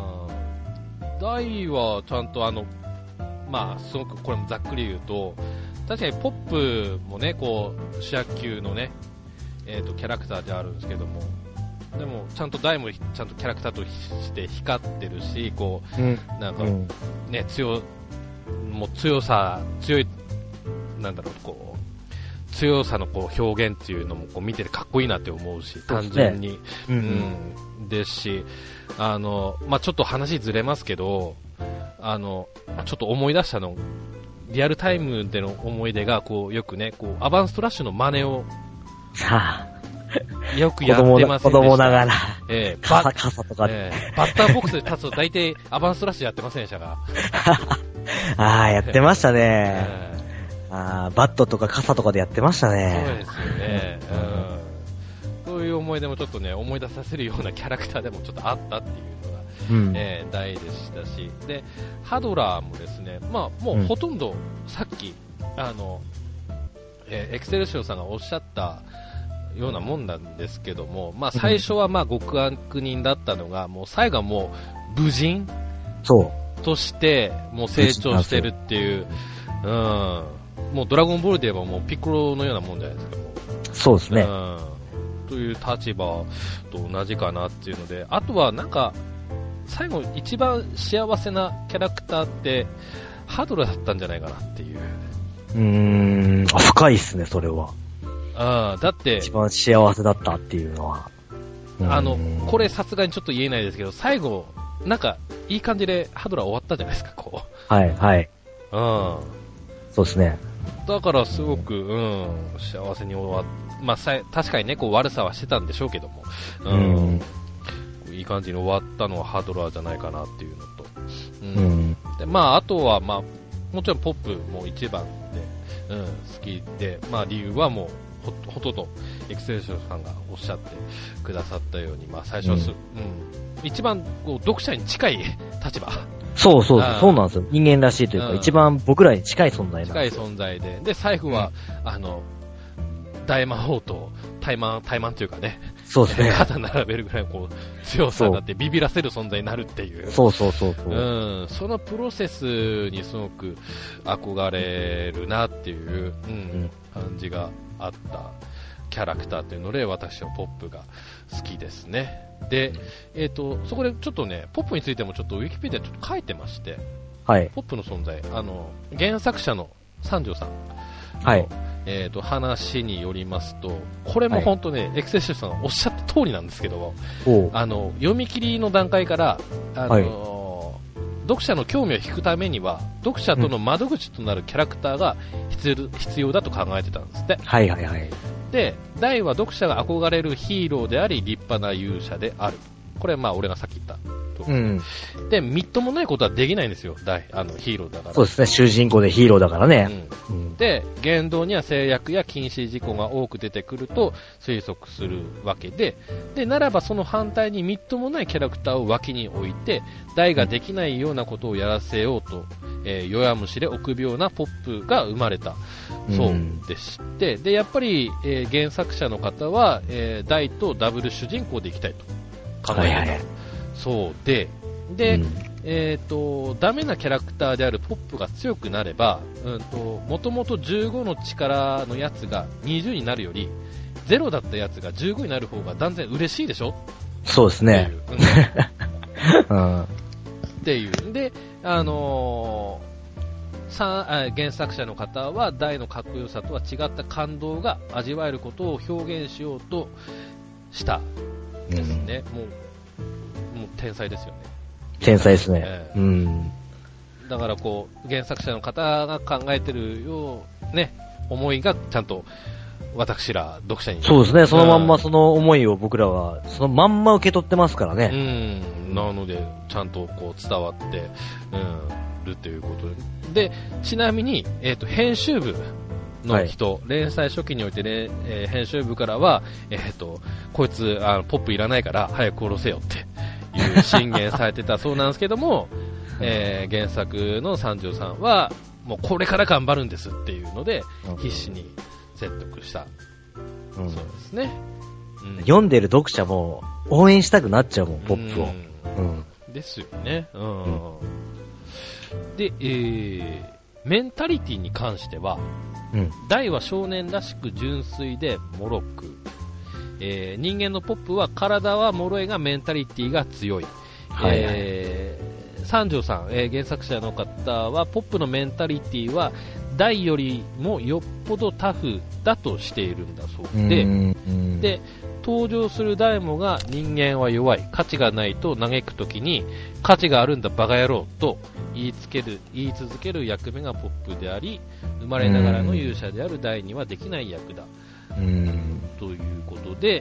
第はちゃんとすごくこれもざっくり言うと、確かにポップもね、こう、主役級のね、キャラクターであるんですけども、でも、ちゃんと大もちゃんとキャラクターとして光ってるし、こう、なんか、ね、強い、なんだろう、こう、強さのこう表現っていうのもこう見ててかっこいいなって思うし、単純に。ですし、ちょっと話ずれますけど、ちょっと思い出したの、リアルタイムでの思い出が、こう、よくね、こう、アバンストラッシュの真似を、よくやってますね。 子供ながら。 傘とかで。バッターボックスで立つと大体アバンストラッシュやってませんでしたか？ やってましたね。バットとか傘とかでやってましたね。 そうですよね。そういう思い出もちょっとね、思い出させるようなキャラクターでもちょっとあったっていうのが、大でしたし。で、ハドラーもですね、もうほとんどさっき、エクセルシオさんがおっしゃったようなもんなんですけども、最初は極悪人だったのが、もう最後はもう武人としてもう成長してるっていう、もうドラゴンボールで言えばもうピッコロのようなもんじゃないですか。 そうですね。 という立場と同じかなっていうので、あとはなんか最後一番幸せなキャラクターってハドラーだったんじゃないかなっていう。 深いっすね、それは。 だって一番幸せだったっていうのは、 これさすがにちょっと言えないですけど、最後なんかいい感じでハドラー終わったじゃないですか、こう。 はいはい。そうですね。 だからすごく幸せに終わっ、確かにね、こう悪さはしてたんでしょうけども、いい感じに終わったのはハドラーじゃないかなっていうのと、であとはもちろんポップも一番で、好きで、理由はもうほとんどエクセルシオさんがおっしゃってくださったように、最初は一番こう読者に近い立場。 そうなんですよ。人間らしいというか、一番僕らに近い存在なんですよ。 近い存在で、最後は、大魔王と対マンというかね、 そうですね。 肩並べるぐらいこう強さがあってビビらせる存在になるっていう。 そう。 そのプロセスにすごく憧れるなっていう、感じがあったキャラクターというので、私はポップが好きですね。で、そこでちょっとね、ポップについてもちょっとウィキペディアちょっと書いてまして、ポップの存在、原作者の三条さんの、話によりますと、これも本当ね、エクセルシオさんがおっしゃった通りなんですけど、読み切りの段階から、読者の興味を引くためには、読者との窓口となるキャラクターが必要だと考えてたんですって。で、大は読者が憧れるヒーローであり、立派な勇者である。これ俺がさっき言ったで、みっともないことはできないんですよ、ヒーローだから。 そうですね、主人公でヒーローだからね。 で、言動には制約や禁止事項が多く出てくると推測するわけで、ならばその反対にみっともないキャラクターを脇に置いて、大ができないようなことをやらせようと、弱虫で臆病なポップが生まれたそうでして、で、やっぱり、原作者の方は、大とダブル主人公でいきたいと考えてた。そうで、ダメなキャラクターであるポップが強くなれば、もともと15の力のやつが20になるより、0だったやつが15になる方が断然嬉しいでしょ？ そうですね。 っていう。で、原作者の方は、大のかっこよさとは違った感動が味わえることを表現しようとしたですね。もう天才ですよね。 天才ですね。 だからこう原作者の方が考えてるようね思いがちゃんと私ら読者にそうですね。そのまんまその思いを僕らはそのまんま受け取ってますからね。 なのでちゃんとこう伝わってるということで、ちなみに編集部の人、連載初期においてね、編集部からはこいつポップいらないから早く殺せよっていう進言されてたそうなんですけども、 原作の三条さんは、もうこれから頑張るんですっていうので、必死に説得した。そうですね。 読んでる読者も応援したくなっちゃうもん、ポップを。 ですよね。で、メンタリティに関しては、大は少年らしく純粋で脆く、人間のポップは体は脆いがメンタリティが強い。三条さん、原作者の方はポップのメンタリティは大よりもよっぽどタフだとしているんだそうで、登場する大もが人間は弱い、価値がないと嘆くときに価値があるんだバカ野郎と言い続ける役目がポップであり、生まれながらの勇者である大にはできない役だということで、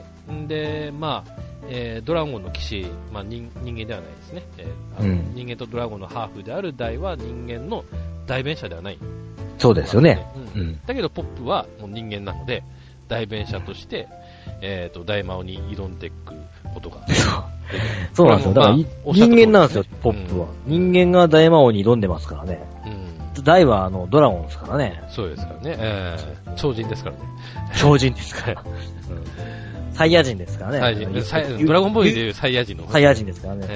ドラゴンの騎士、人間ではないですね、人間とドラゴンのハーフである大は人間の代弁者ではない。 そうですよね。 だけどポップはもう人間なので代弁者として、大魔王に挑んでいくことがそうなんですよ。だから人間なんですよ、ポップは。人間が大魔王に挑んでますからね。大はドラゴンですからね。 そうですからね。超人ですからね。 超人ですから。サイヤ人ですからね。 ドラゴンボーイでいうサイヤ人の。 サイヤ人ですからね。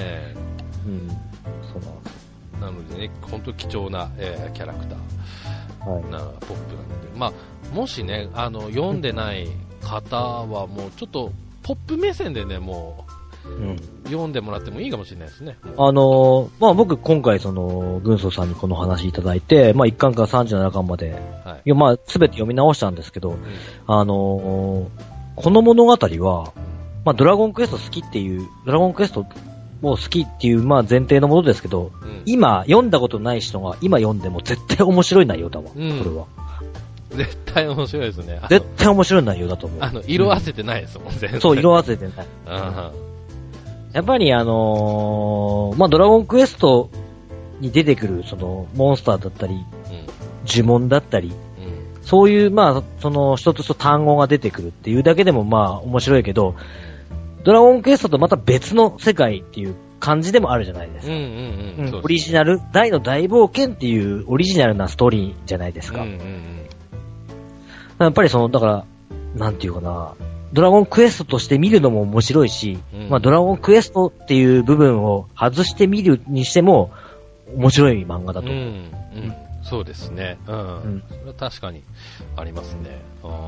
なのでね、本当に貴重な、キャラクターなポップなので、もしね、読んでない方はもうちょっとポップ目線でね、もう、読んでもらってもいいかもしれないですね。 僕今回軍曹さんにこの話いただいて、1巻から37巻まで、すべて読み直したんですけど、この物語は、ドラゴンクエスト好きっていう、ドラゴンクエストを好きっていう、前提のものですけど、今読んだことない人が今読んでも絶対面白い内容だわ、これは。 絶対面白いですね。 絶対面白い内容だと思う。 色あせてないですもん、全然。 そう、色あせてない。やっぱりドラゴンクエストに出てくる、モンスターだったり、呪文だったり、そういう、一つ一つ単語が出てくるっていうだけでも面白いけど、ドラゴンクエストとまた別の世界っていう感じでもあるじゃないですか。オリジナル、大の大冒険っていうオリジナルなストーリーじゃないですか。やっぱりだから、なんていうかな、ドラゴンクエストとして見るのも面白いし、ドラゴンクエストっていう部分を外して見るにしても面白い漫画だと思う。 そうですね。それは確かにありますね。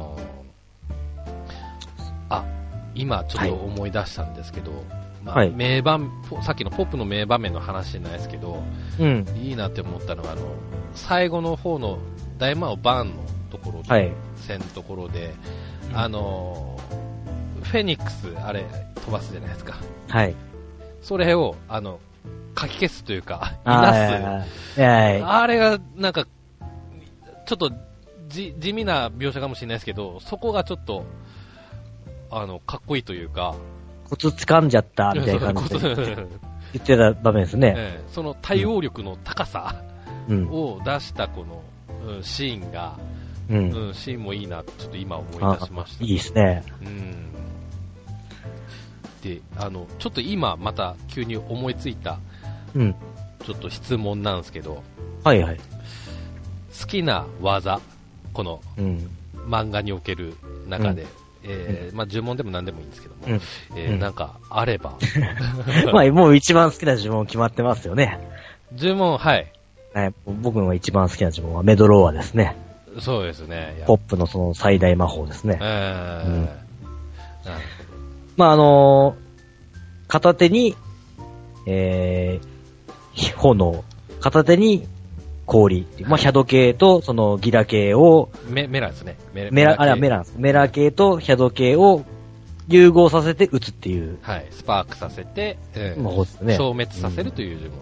今ちょっと思い出したんですけど、名場さっきのポップの名場面の話じゃないですけど、いいなって思ったのは最後の方の大魔王バーンのところで、戦のところで、フェニックスあれ飛ばすじゃないですか。それをかき消すというか、いなす。あれがなんかちょっと地味な描写かもしれないですけど、そこがちょっとかっこいいというか、 コツ掴んじゃったみたいな感じで言ってた場面ですね。 その対応力の高さを出したこの、シーンが、シーンもいいなってちょっと今思い出しました。 いいですね。 で、ちょっと今また急に思いついた、ちょっと質問なんですけど、好きな技、この、漫画における中で、呪文でも何でもいいんですけども、なんかあれば。 もう一番好きな呪文決まってますよね。 呪文、 僕の一番好きな呪文はメドローアですね。 そうですね。 ポップのその最大魔法ですね。片手に、炎、片手に氷っていう。シャド系とそのギラ系を、 メラですね。 メラ系とシャド系を融合させて撃つっていう。 スパークさせて、消滅させるという呪文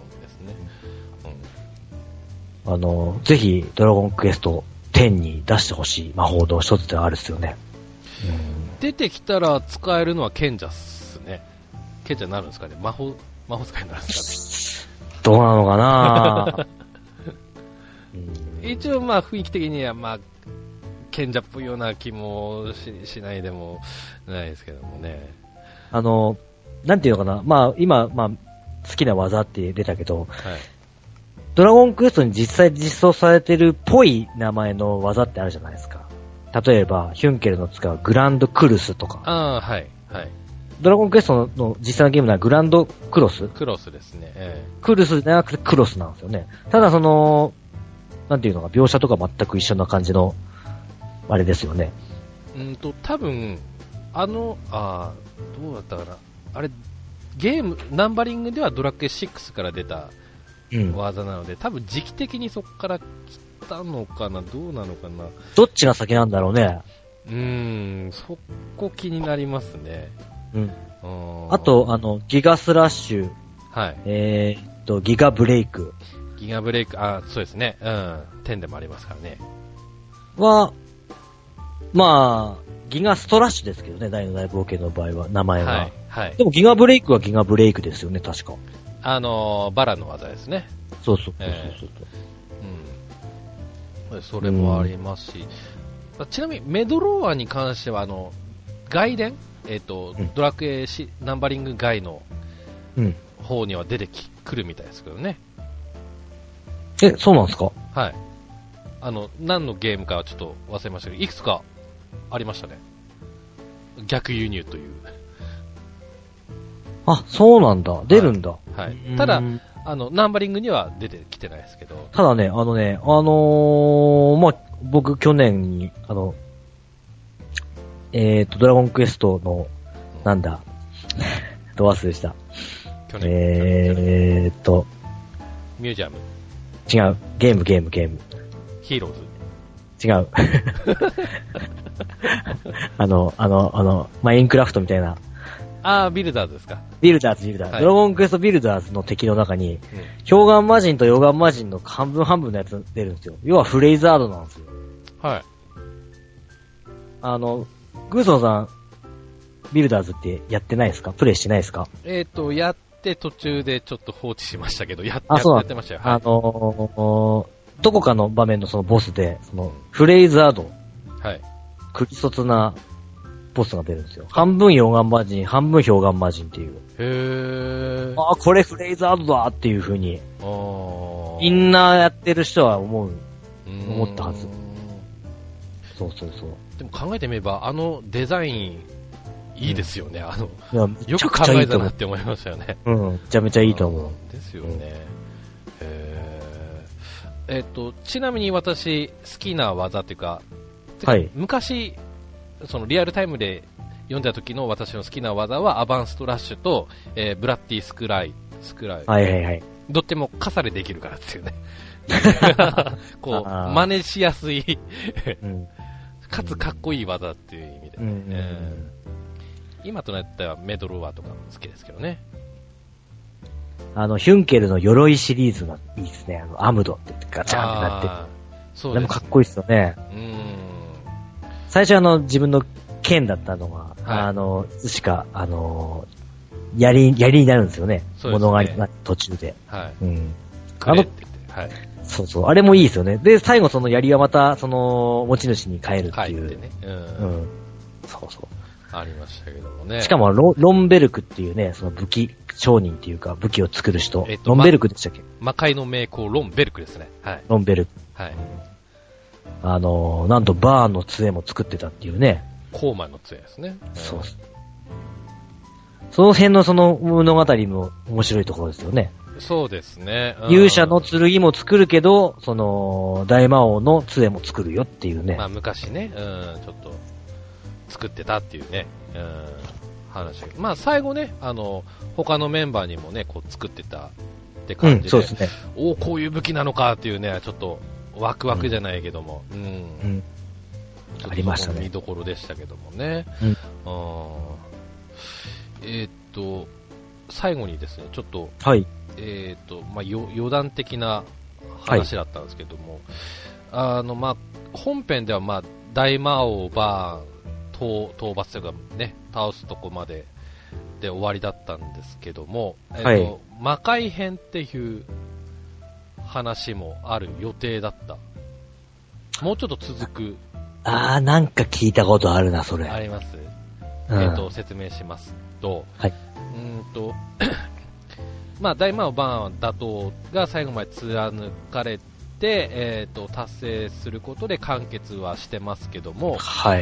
ですね。 ぜひドラゴンクエスト10に出してほしい魔法の一つではあるっすよね。 出てきたら使えるのは賢者っすね。賢者になるんですかね。魔法使いになるんですかね。 どうなのかな一応雰囲気的には賢者っぽいような気も しないでもないですけどもね。 なんていうのかな。今、好きな技って出たけど、 ドラゴンクエストに実際実装されてるっぽい名前の技ってあるじゃないですか。例えば、ヒュンケルの使うグランドクルスとか。 ああ、はい、はい。 ドラゴンクエストの実際のゲームならグランドクロス？ クロスですね。 クルスじゃなくてクロスなんですよね。ただなんていうのか、描写とか全く一緒な感じの、あれですよね。 多分、どうだったかな。あれ、ナンバリングではドラクエ6から出た技なので、多分時期的にそこから来たのかな、どうなのかな。 どっちが先なんだろうね。 そこ気になりますね。 あと、ギガスラッシュ。 はい。 ギガブレイク。 ギガブレイク、そうですね。10でもありますからね。 まあ、ギガストラッシュですけどね、大の大冒険の場合は、名前は。 はい。はい。 でもギガブレイクはギガブレイクですよね、確か。 バラの技ですね。 そう。 それもありますし、ちなみにメドローアに関しては、外伝ドラクエナンバリング外の方には出てくるみたいですけどね。 そうなんですか？ はい。何のゲームかはちょっと忘れましたけど、いくつかありましたね。逆輸入という。 そうなんだ。出るんだ。 はい。ただ、ナンバリングには出てきてないですけど。 ただね、まあ、僕去年に、ドラゴンクエストの、ど忘れした。 去年。ミュージアム。 違う。ゲーム。 ヒーローズ。 違う。マインクラフトみたいな。 ビルダーズですか。 ビルダーズ。はい、ドラゴンクエストビルダーズの敵の中に、氷岩魔人と溶岩魔人の半分のやつ出るんですよ。要はフレイザードなんですよ。 はい。 グーソンさん、ビルダーズってやってないですか？プレイしてないですか？ やって途中でちょっと放置しましたけど、やってましたよ。 はい、どこかの場面のそのボスで、フレイザード。 はい。 クリソツなボスが出るんですよ。半分溶岩魔人、半分氷岩魔人っていう。 へー。 これフレイザードだっていう風に、みんなやってる人は思ったはず。そう。 でも考えてみれば、デザイン、いいですよね。よく考えたなって思いましたよね。 めちゃめちゃいいと思う。 ですよね。ちなみに私、好きな技っていうか、 はい。 昔、リアルタイムで読んだ時の私の好きな技は、アバンストラッシュと、ブラッディスクライ。 はい。 どっちも傘でできるからですよね。真似しやすいかつかっこいい技っていう意味で。今となってはメドローアとか好きですけどね。 ヒュンケルの鎧シリーズがいいですね。アムドってガチャンってなってて。そうですね。でもかっこいいですよね。最初自分の剣だったのが、いつしか、槍になるんですよね。物語が途中で。はい。はい。そう。あれもいいですよね。で、最後その槍はまた、持ち主に変えるっていう。ね。そう。 ありましたけどもね。 しかもロンベルクっていうね、その武器商人っていうか、武器を作る人。ロンベルクでしたっけ？ 魔界の名工、ロンベルクですね。はい。 ロンベルク。 はい。 なんとバーンの杖も作ってたっていうね。 コーマンの杖ですね。 そう。その辺のその物語も面白いところですよね。 そうですね。 勇者の剣も作るけど、大魔王の杖も作るよっていうね。 昔ね、ちょっと、作ってたっていうね、話。最後ね、他のメンバーにもね、作ってたって感じで。 そうですね。 こういう武器なのかっていうね、ちょっと、ワクワクじゃないけども。 ありましたね。 見どころでしたけどもね。最後にですね、ちょっと、 はい。 余談的な話だったんですけども、本編では大魔王バーン、討伐というかね、倒すとこまでで終わりだったんですけども、魔界編っていう話もある予定だった。もうちょっと続く。 なんか聞いたことあるな、それ。 あります。説明しますと、 まあ、大魔王バーン打倒が最後まで貫かれて、達成することで完結はしてますけども、 はい。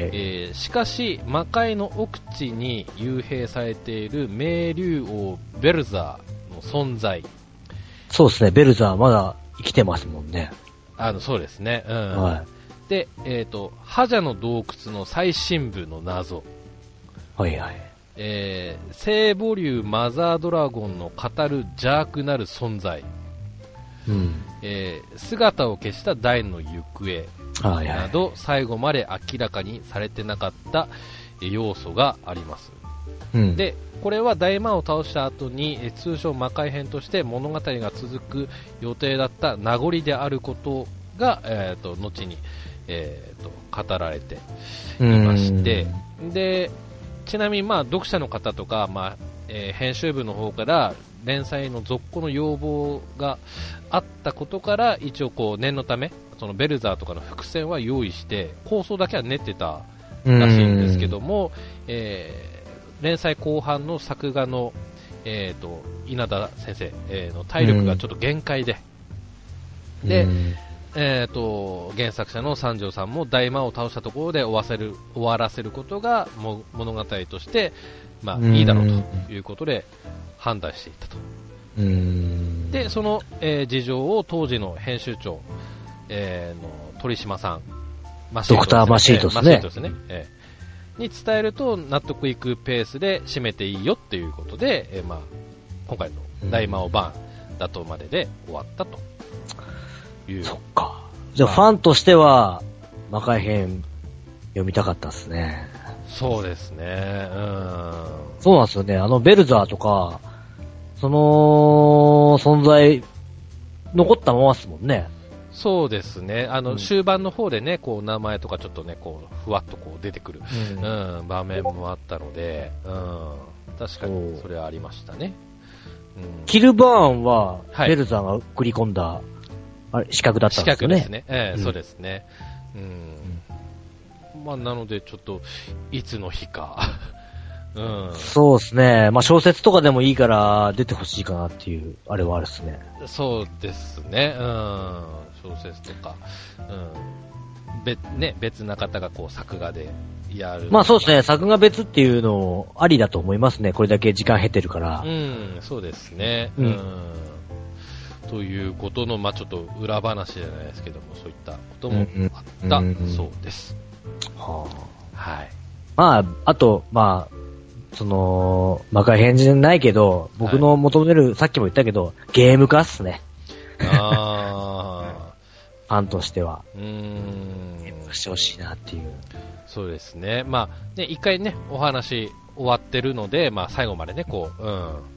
しかし、魔界の奥地に幽閉されている冥竜王ベルザーの存在。 そうですね、ベルザーまだ生きてますもんね。 そうですね。うん。 はい。 で、覇者の洞窟の最深部の謎。 はいはい。 聖母竜マザードラゴンの語る邪悪なる存在。 うん。 姿を消した大の行方。 はいはい。 など、最後まで明らかにされてなかった要素があります。 うん。 で、これは大魔を倒した後に、通称魔界編として物語が続く予定だった名残であることが、後に、語られていまして、で、ちなみに、まあ、読者の方とか、まあ、編集部の方から連載の続行の要望があったことから、一応こう念のためそのベルザーとかの伏線は用意して構想だけは練ってたらしいんですけども、連載後半の作画の、稲田先生、の体力がちょっと限界で、で、原作者の三条さんも大魔を倒したところで終わらせることが物語として、まあ、いいだろうということで判断していったと。で、その、事情を当時の編集長、の鳥島さん、 ドクターマシートですね。 に伝えると納得いくペースで締めていいよっていうことで、まあ、今回の大魔王バーン打倒までで終わったという。 そっか。じゃあ、ファンとしては魔界編読みたかったですね。 そうですね。 そうなんですよね。ベルザーとかその存在残ったままですもんね。 そうですね。終盤の方でね、こう名前とかちょっとね、こうふわっとこう出てくる、場面もあったので、確かにそれはありましたね。 キルバーンはベルザーが送り込んだ、資格だったんですよね。 資格ですね。そうですね。まあなのでちょっといつの日か。 そうですね。まあ小説とかでもいいから出てほしいかなっていうあれはあるですね。 そうですね。小説とか、別な方がこう作画でやる。 まあそうですね。作画別っていうのありだと思いますね。これだけ時間経てるから。 そうですね。ということの、まあちょっと裏話じゃないですけども、そういったこともあったそうです。はい。 まあ、あと、まあ、魔界編じゃないけど、僕の求める、さっきも言ったけど、ゲーム化っすね。ファンとしては。ゲーム化してほしいなっていう。 そうですね。まあ、ね、一回ね、お話終わってるので、まあ、最後までね、こう、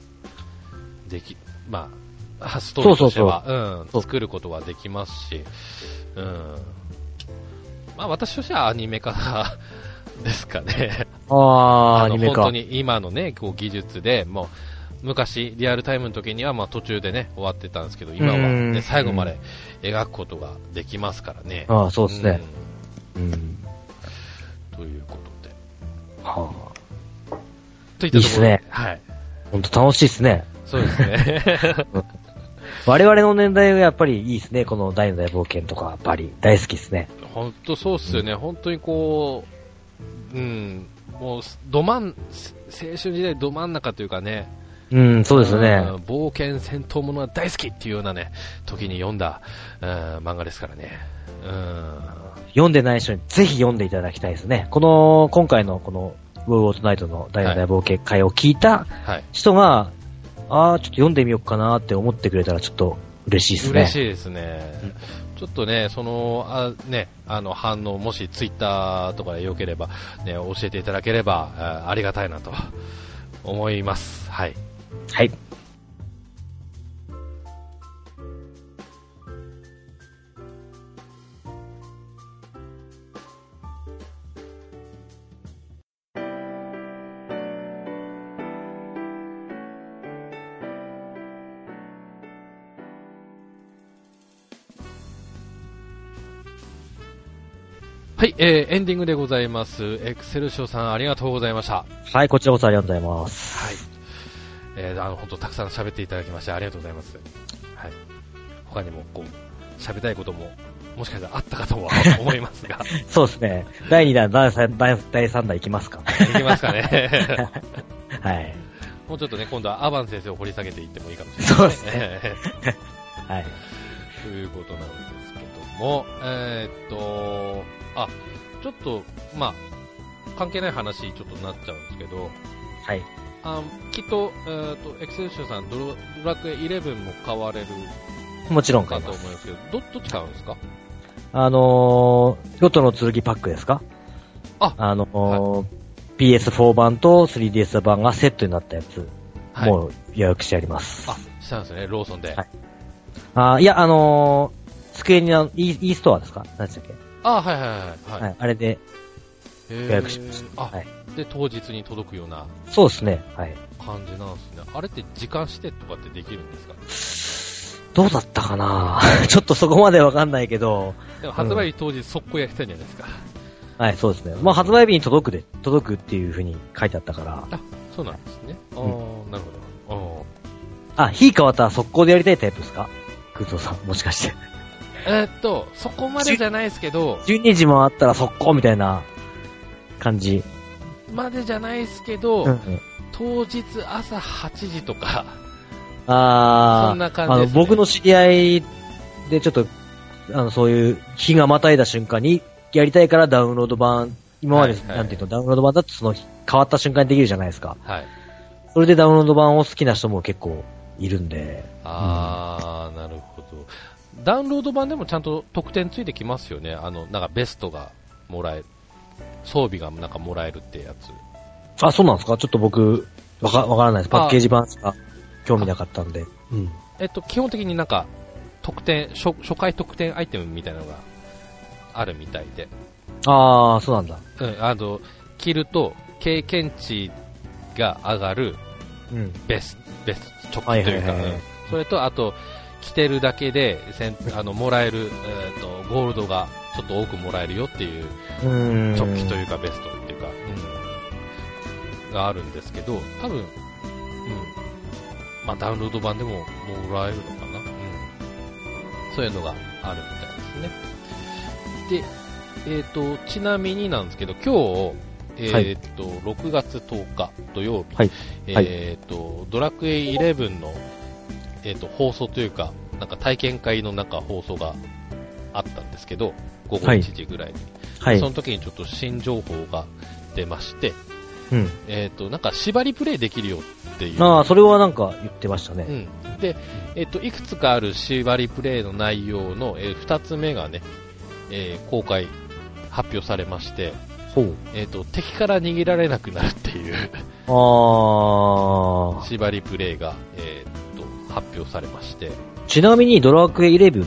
まあ、ストーリーとしては、作ることはできますし、まあ、私としてはアニメ化ですかね。 アニメ化。 本当に今のね、こう技術で、もう、昔、リアルタイムの時には、まあ途中でね、終わってたんですけど、今は、ね、最後まで描くことができますからね。 そうですね。 ということで。 といったところで。いいですね。 はい。 本当楽しいですね。 そうですね。 我々の年代はやっぱりいいですね。この大の大冒険とか、やっぱり大好きですね。 本当そうっすよね。本当にこう、もう、青春時代ど真ん中というかね。 そうですね。 冒険戦闘ものが大好きっていうようなね、時に読んだ、漫画ですからね。 読んでない人にぜひ読んでいただきたいですね。今回のこの、ウォー・ウォート・ナイトの大の大冒険会を聞いた人が、ちょっと読んでみようかなって思ってくれたらちょっと嬉しいですね。 嬉しいですね。ちょっとね、反応、もしツイッターとかでよければ、ね、教えていただければ、ありがたいなと思います。はい。 はい。 はい、エンディングでございます。エクセルショーさんありがとうございました。 はい、こちらこそありがとうございます。 はい。 本当たくさん喋っていただきましてありがとうございます。はい。他にも喋りたいことももしかしたらあったかとは思いますが。 そうですね。第2弾、第3弾いきますか。 いきますかね。 はい。 もうちょっとね、今度はアバン先生を掘り下げていってもいいかもしれないですね。 そうですね。はい。 ということなんですけども、ちょっと、関係ない話ちょっとなっちゃうんですけど、 はい。 きっと、エクセルシオさん、ドラクエ11も買われるもちろん買かと思いますけど、どっち買うんですか？ ヨトの剣パックですか？はい、PS4 版と 3DS 版がセットになったやつ、はい、もう予約してあります。 したんですね、ローソンで。 はい。いや、机にe ストアですか？何でしたっけ？ はい。 あれで予約しました。 はい。で、当日に届くような。 そうですね。はい。 感じなんですね。あれって時間指定とかってできるんですか？ どうだったかなちょっとそこまでわかんないけど。 でも発売日当日速攻やってたんじゃないですか。 はい、そうですね。発売日に届くっていう風に書いてあったから。 そうなんですね。なるほど。日変わったら速攻でやりたいタイプですか？空想さん、もしかして。 そこまでじゃないですけど。 12時もあったら速攻みたいな感じ。 までじゃないですけど、当日朝8時とか。そんな感じですね。 僕の知り合いでちょっと、そういう日がまたいだ瞬間にやりたいからダウンロード版、今まで、なんていうの、ダウンロード版だとその変わった瞬間にできるじゃないですか。はい。それでダウンロード版を好きな人も結構いるんで。 なるほど。ダウンロード版でもちゃんと特典ついてきますよね。なんかベストがもらえる。装備がなんかもらえるってやつ。 そうなんですか？ちょっと僕、わからないです。パッケージ版しか興味なかったんで。 基本的になんか、特典、初回特典アイテムみたいなのがあるみたいで。 そうなんだ。 着ると経験値が上がる、ベスト、チョッキというか、それと、あと、着てるだけで、もらえる、ゴールドがちょっと多くもらえるよっていう、チョッキというかベストっていうか、があるんですけど、多分、ダウンロード版でももらえるのかな、そういうのがあるみたいですね。で、ちなみになんですけど、今日、6月10日土曜日、ドラクエ11の、放送というか、なんか体験会の放送があったんですけど、午後1時ぐらいに。その時にちょっと新情報が出まして、なんか縛りプレイできるよっていう。 それはなんか言ってましたね。 で、いくつかある縛りプレイの内容の、2つ目がね、公開発表されまして、敵から逃げられなくなるっていう縛りプレイが、発表されまして。 ちなみにドラクエ11って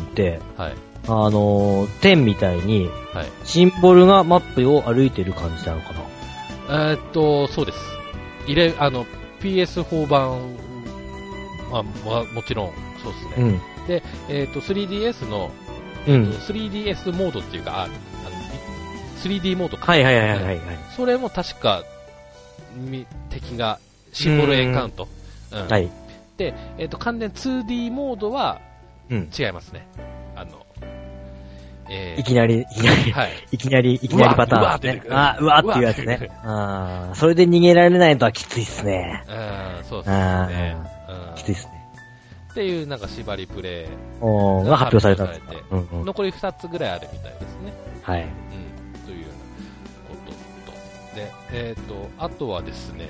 、10みたいに、シンボルがマップを歩いてる感じなのかな？ そうです。PS4 版はもちろんそうですね。で、3DS の、3DS モードっていうか、3D モードか。それも確か、敵がシンボルエンカウント。で、完全 2D モードは違いますね。 いきなりパターンね。うわーっていうやつね。それで逃げられないのはきついっすね。 そうですね。 きついっすね。 っていうなんか縛りプレイが発表されたんですか？ 残り2つぐらいあるみたいですね。 はい。 というようなことと。で、あとはですね、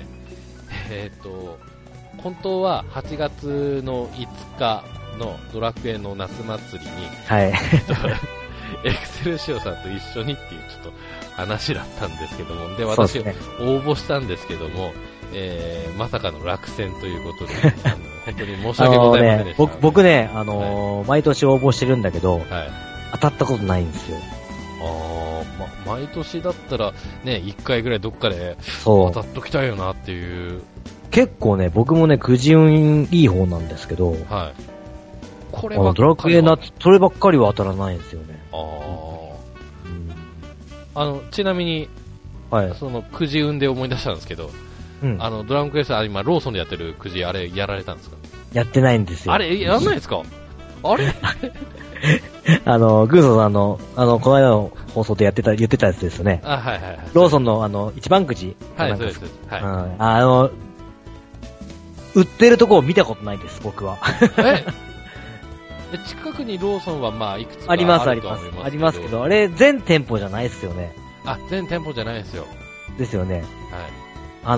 本当は8月の5日のドラクエの夏祭りに、エクセルシオさんと一緒にっていうちょっと話だったんですけども、で、私応募したんですけども、まさかの落選ということで、本当に申し訳ございませんでした。 僕ね、毎年応募してるんだけど、当たったことないんですよ。 毎年だったらね、1回ぐらいどっかで当たっときたいよなっていう。 結構ね、僕もね、くじ運いい方なんですけど、これドラクエそればっかりは当たらないんですよね。 ちなみに、そのくじ運で思い出したんですけど、 ドラゴンクエスト、今、ローソンでやってるくじ、あれ、やられたんですか？ やってないんですよ。 あれ、やらないですか？あれグーソーさんこの間の放送で言ってたやつですよね。 はいはいはい。 ローソンの一番くじ。 はい、そうです。はい。 売ってるとこを見たことないです、僕は。 近くにローソンはまあいくつかあります。ありますけど、あれ全店舗じゃないですよね。 全店舗じゃないですよ。 ですよね。 はい。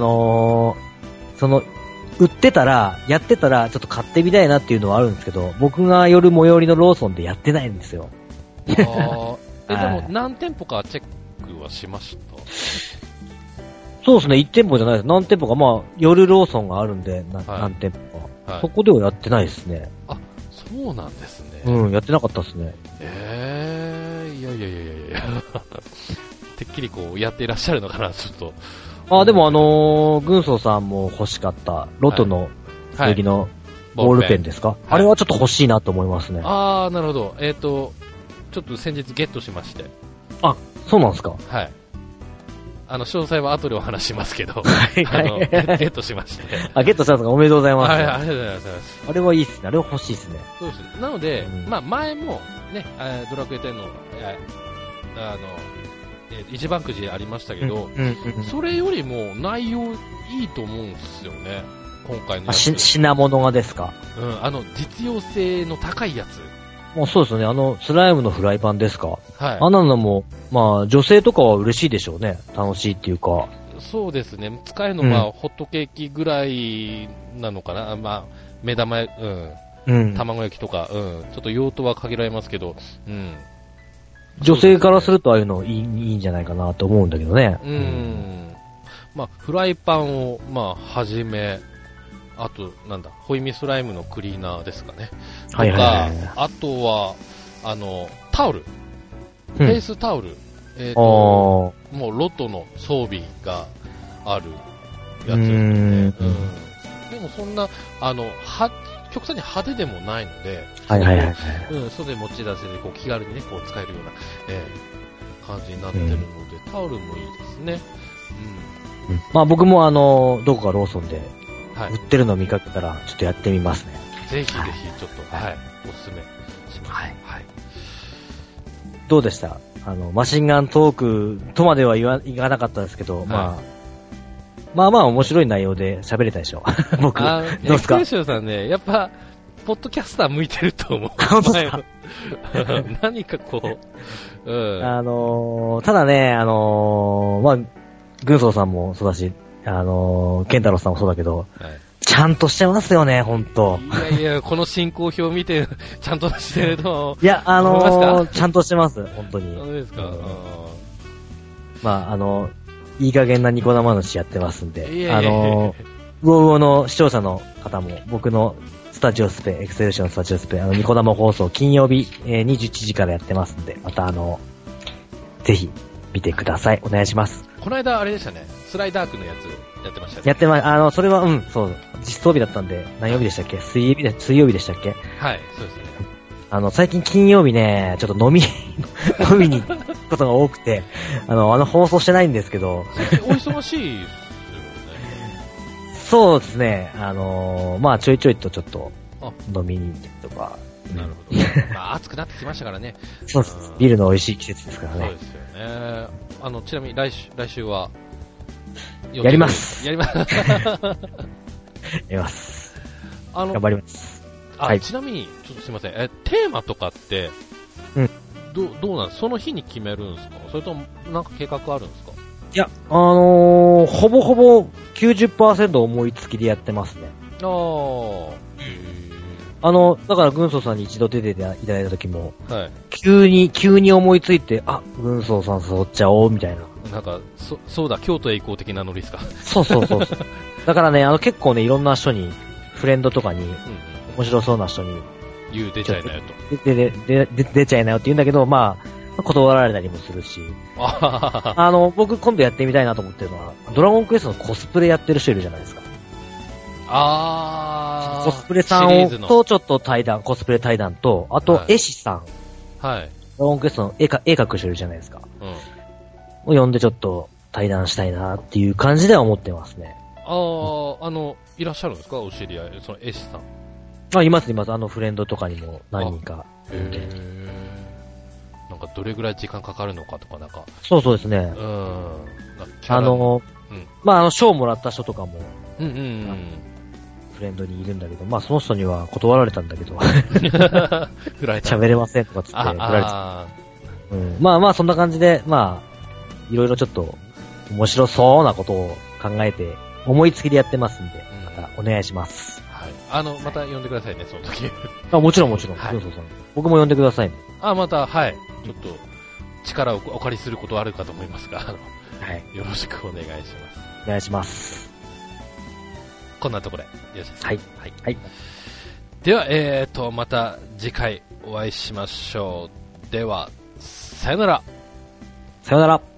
売ってたら、やってたら、ちょっと買ってみたいなっていうのはあるんですけど、僕が寄る最寄りのローソンでやってないんですよ。 でも何店舗かチェックはしました？ そうですね、1店舗じゃないです。何店舗か、まあ、寄るローソンがあるんで、何店舗か、そこではやってないですね。 そうなんですね。 やってなかったですね。 いや。てっきりこう、やっていらっしゃるのかな、ちょっと。 でも軍曹さんも欲しかったロトの次のボールペンですか？あれはちょっと欲しいなと思いますね。 なるほど。ちょっと先日ゲットしまして。 そうなんですか？ はい。詳細は後でお話しますけど、ゲットしまして。 ゲットしたんですか？おめでとうございます。 はい、ありがとうございます。 あれはいいっすね。あれは欲しいっすね。 そうです。なので、前もね、ドラクエ10の、一番くじありましたけど、それよりも内容いいと思うんですよね、今回のやつ。 品物がですか？ 実用性の高いやつ。 もうそうですよね、スライムのフライパンですか？ はい。 あんなのも、まあ、女性とかは嬉しいでしょうね。楽しいっていうか。 そうですね、使えるのは、ホットケーキぐらいなのかな。まあ、目玉、卵焼きとか、ちょっと用途は限られますけど、 女性からするとああいうのいいんじゃないかなと思うんだけどね。 まあ、フライパンを、はじめ、あと、ホイミスライムのクリーナーですかね。とか、あとは、タオル。フェイスタオル。もうロトの装備があるやつですね。でもそんな、極端に派手でもないので、袖持ち出せでこう気軽にね、こう使えるような、感じになってるので、タオルもいいですね。 まあ僕もどこかローソンで売ってるのを見かけたら、ちょっとやってみますね。 ぜひちょっと、おすすめします。はい。 どうでした？マシンガントークとまではいかなかったですけど、まあ面白い内容で喋れたでしょ。僕。どうですか？ エクセルさんね、やっぱ、ポッドキャスター向いてると思う。 本当ですか？ 何かこう、 ただね、まあ、軍曹さんもそうだし、ケンタロウさんもそうだけど、ちゃんとしてますよね、ほんと。 いや、この進行表見て、ちゃんとしてると。 いや、ちゃんとしてます、本当に。 そうですか。 まあ、いい加減なニコ生主やってますんで、ウォウォの視聴者の方も、僕のスタジオスペ、エクセルションスタジオスペ、ニコ生放送、金曜日、21時からやってますんで、またぜひ、見てください。お願いします。 この間、あれでしたね、スライダークのやつ、やってましたね。 やってそれは、そう、実装日だったんで、何曜日でしたっけ？水曜日でしたっけ？ はい、そうですね。 最近金曜日ね、ちょっと飲みに行くことが多くて、放送してないんですけど。 お忙しいですよね。 そうですね、まあちょいちょいとちょっと、飲みに行ったりとか。 なるほど。まあ暑くなってきましたからね。 そうです。ビールの美味しい季節ですからね。 そうですよね。ちなみに来週は、 やります。 やります。 やります。頑張ります。 ちなみに、ちょっとすいません。テーマとかって、どうなんですか？その日に決めるんですか？それとも、なんか計画あるんですか？ いや、ほぼほぼ 90% 思いつきでやってますね。だから軍曹さんに一度出ていただいた時も、急に思いついて、軍曹さん誘っちゃおうみたいな。 なんか、そうだ、京都へ行こう的なノリですか？そう。 だからね、結構ね、いろんな人に、フレンドとかに、面白そうな人に、 出ちゃいなよと。 出ちゃいなよって言うんだけど、まあ、断られたりもするし。僕今度やってみたいなと思ってるのは、ドラゴンクエストのコスプレやってる人いるじゃないですか。コスプレさんとちょっとコスプレ対談と、あと、絵師さん。ドラゴンクエストの絵描く人いるじゃないですか。を呼んでちょっと対談したいなっていう感じでは思ってますね。 いらっしゃるんですか、お知り合い、その絵師さん。 います、フレンドとかにも何人かいて。 なんかどれぐらい時間かかるのかとかなんか。 そうですね。賞をもらった人とかも、フレンドにいるんだけど、その人には断られたんだけど、喋れませんとかつって、振られた。そんな感じで、いろいろちょっと、面白そうなことを考えて、思いつきでやってますんで、またお願いします。 はい。また呼んでくださいね、その時。 もちろん。はい、僕も呼んでくださいね。 また、はい。ちょっと、力をお借りすることあるかと思いますが、はい。よろしくお願いします。 お願いします。 こんなところで、よろしいですか？ はい。はい。 では、また次回お会いしましょう。では、さよなら。 さよなら。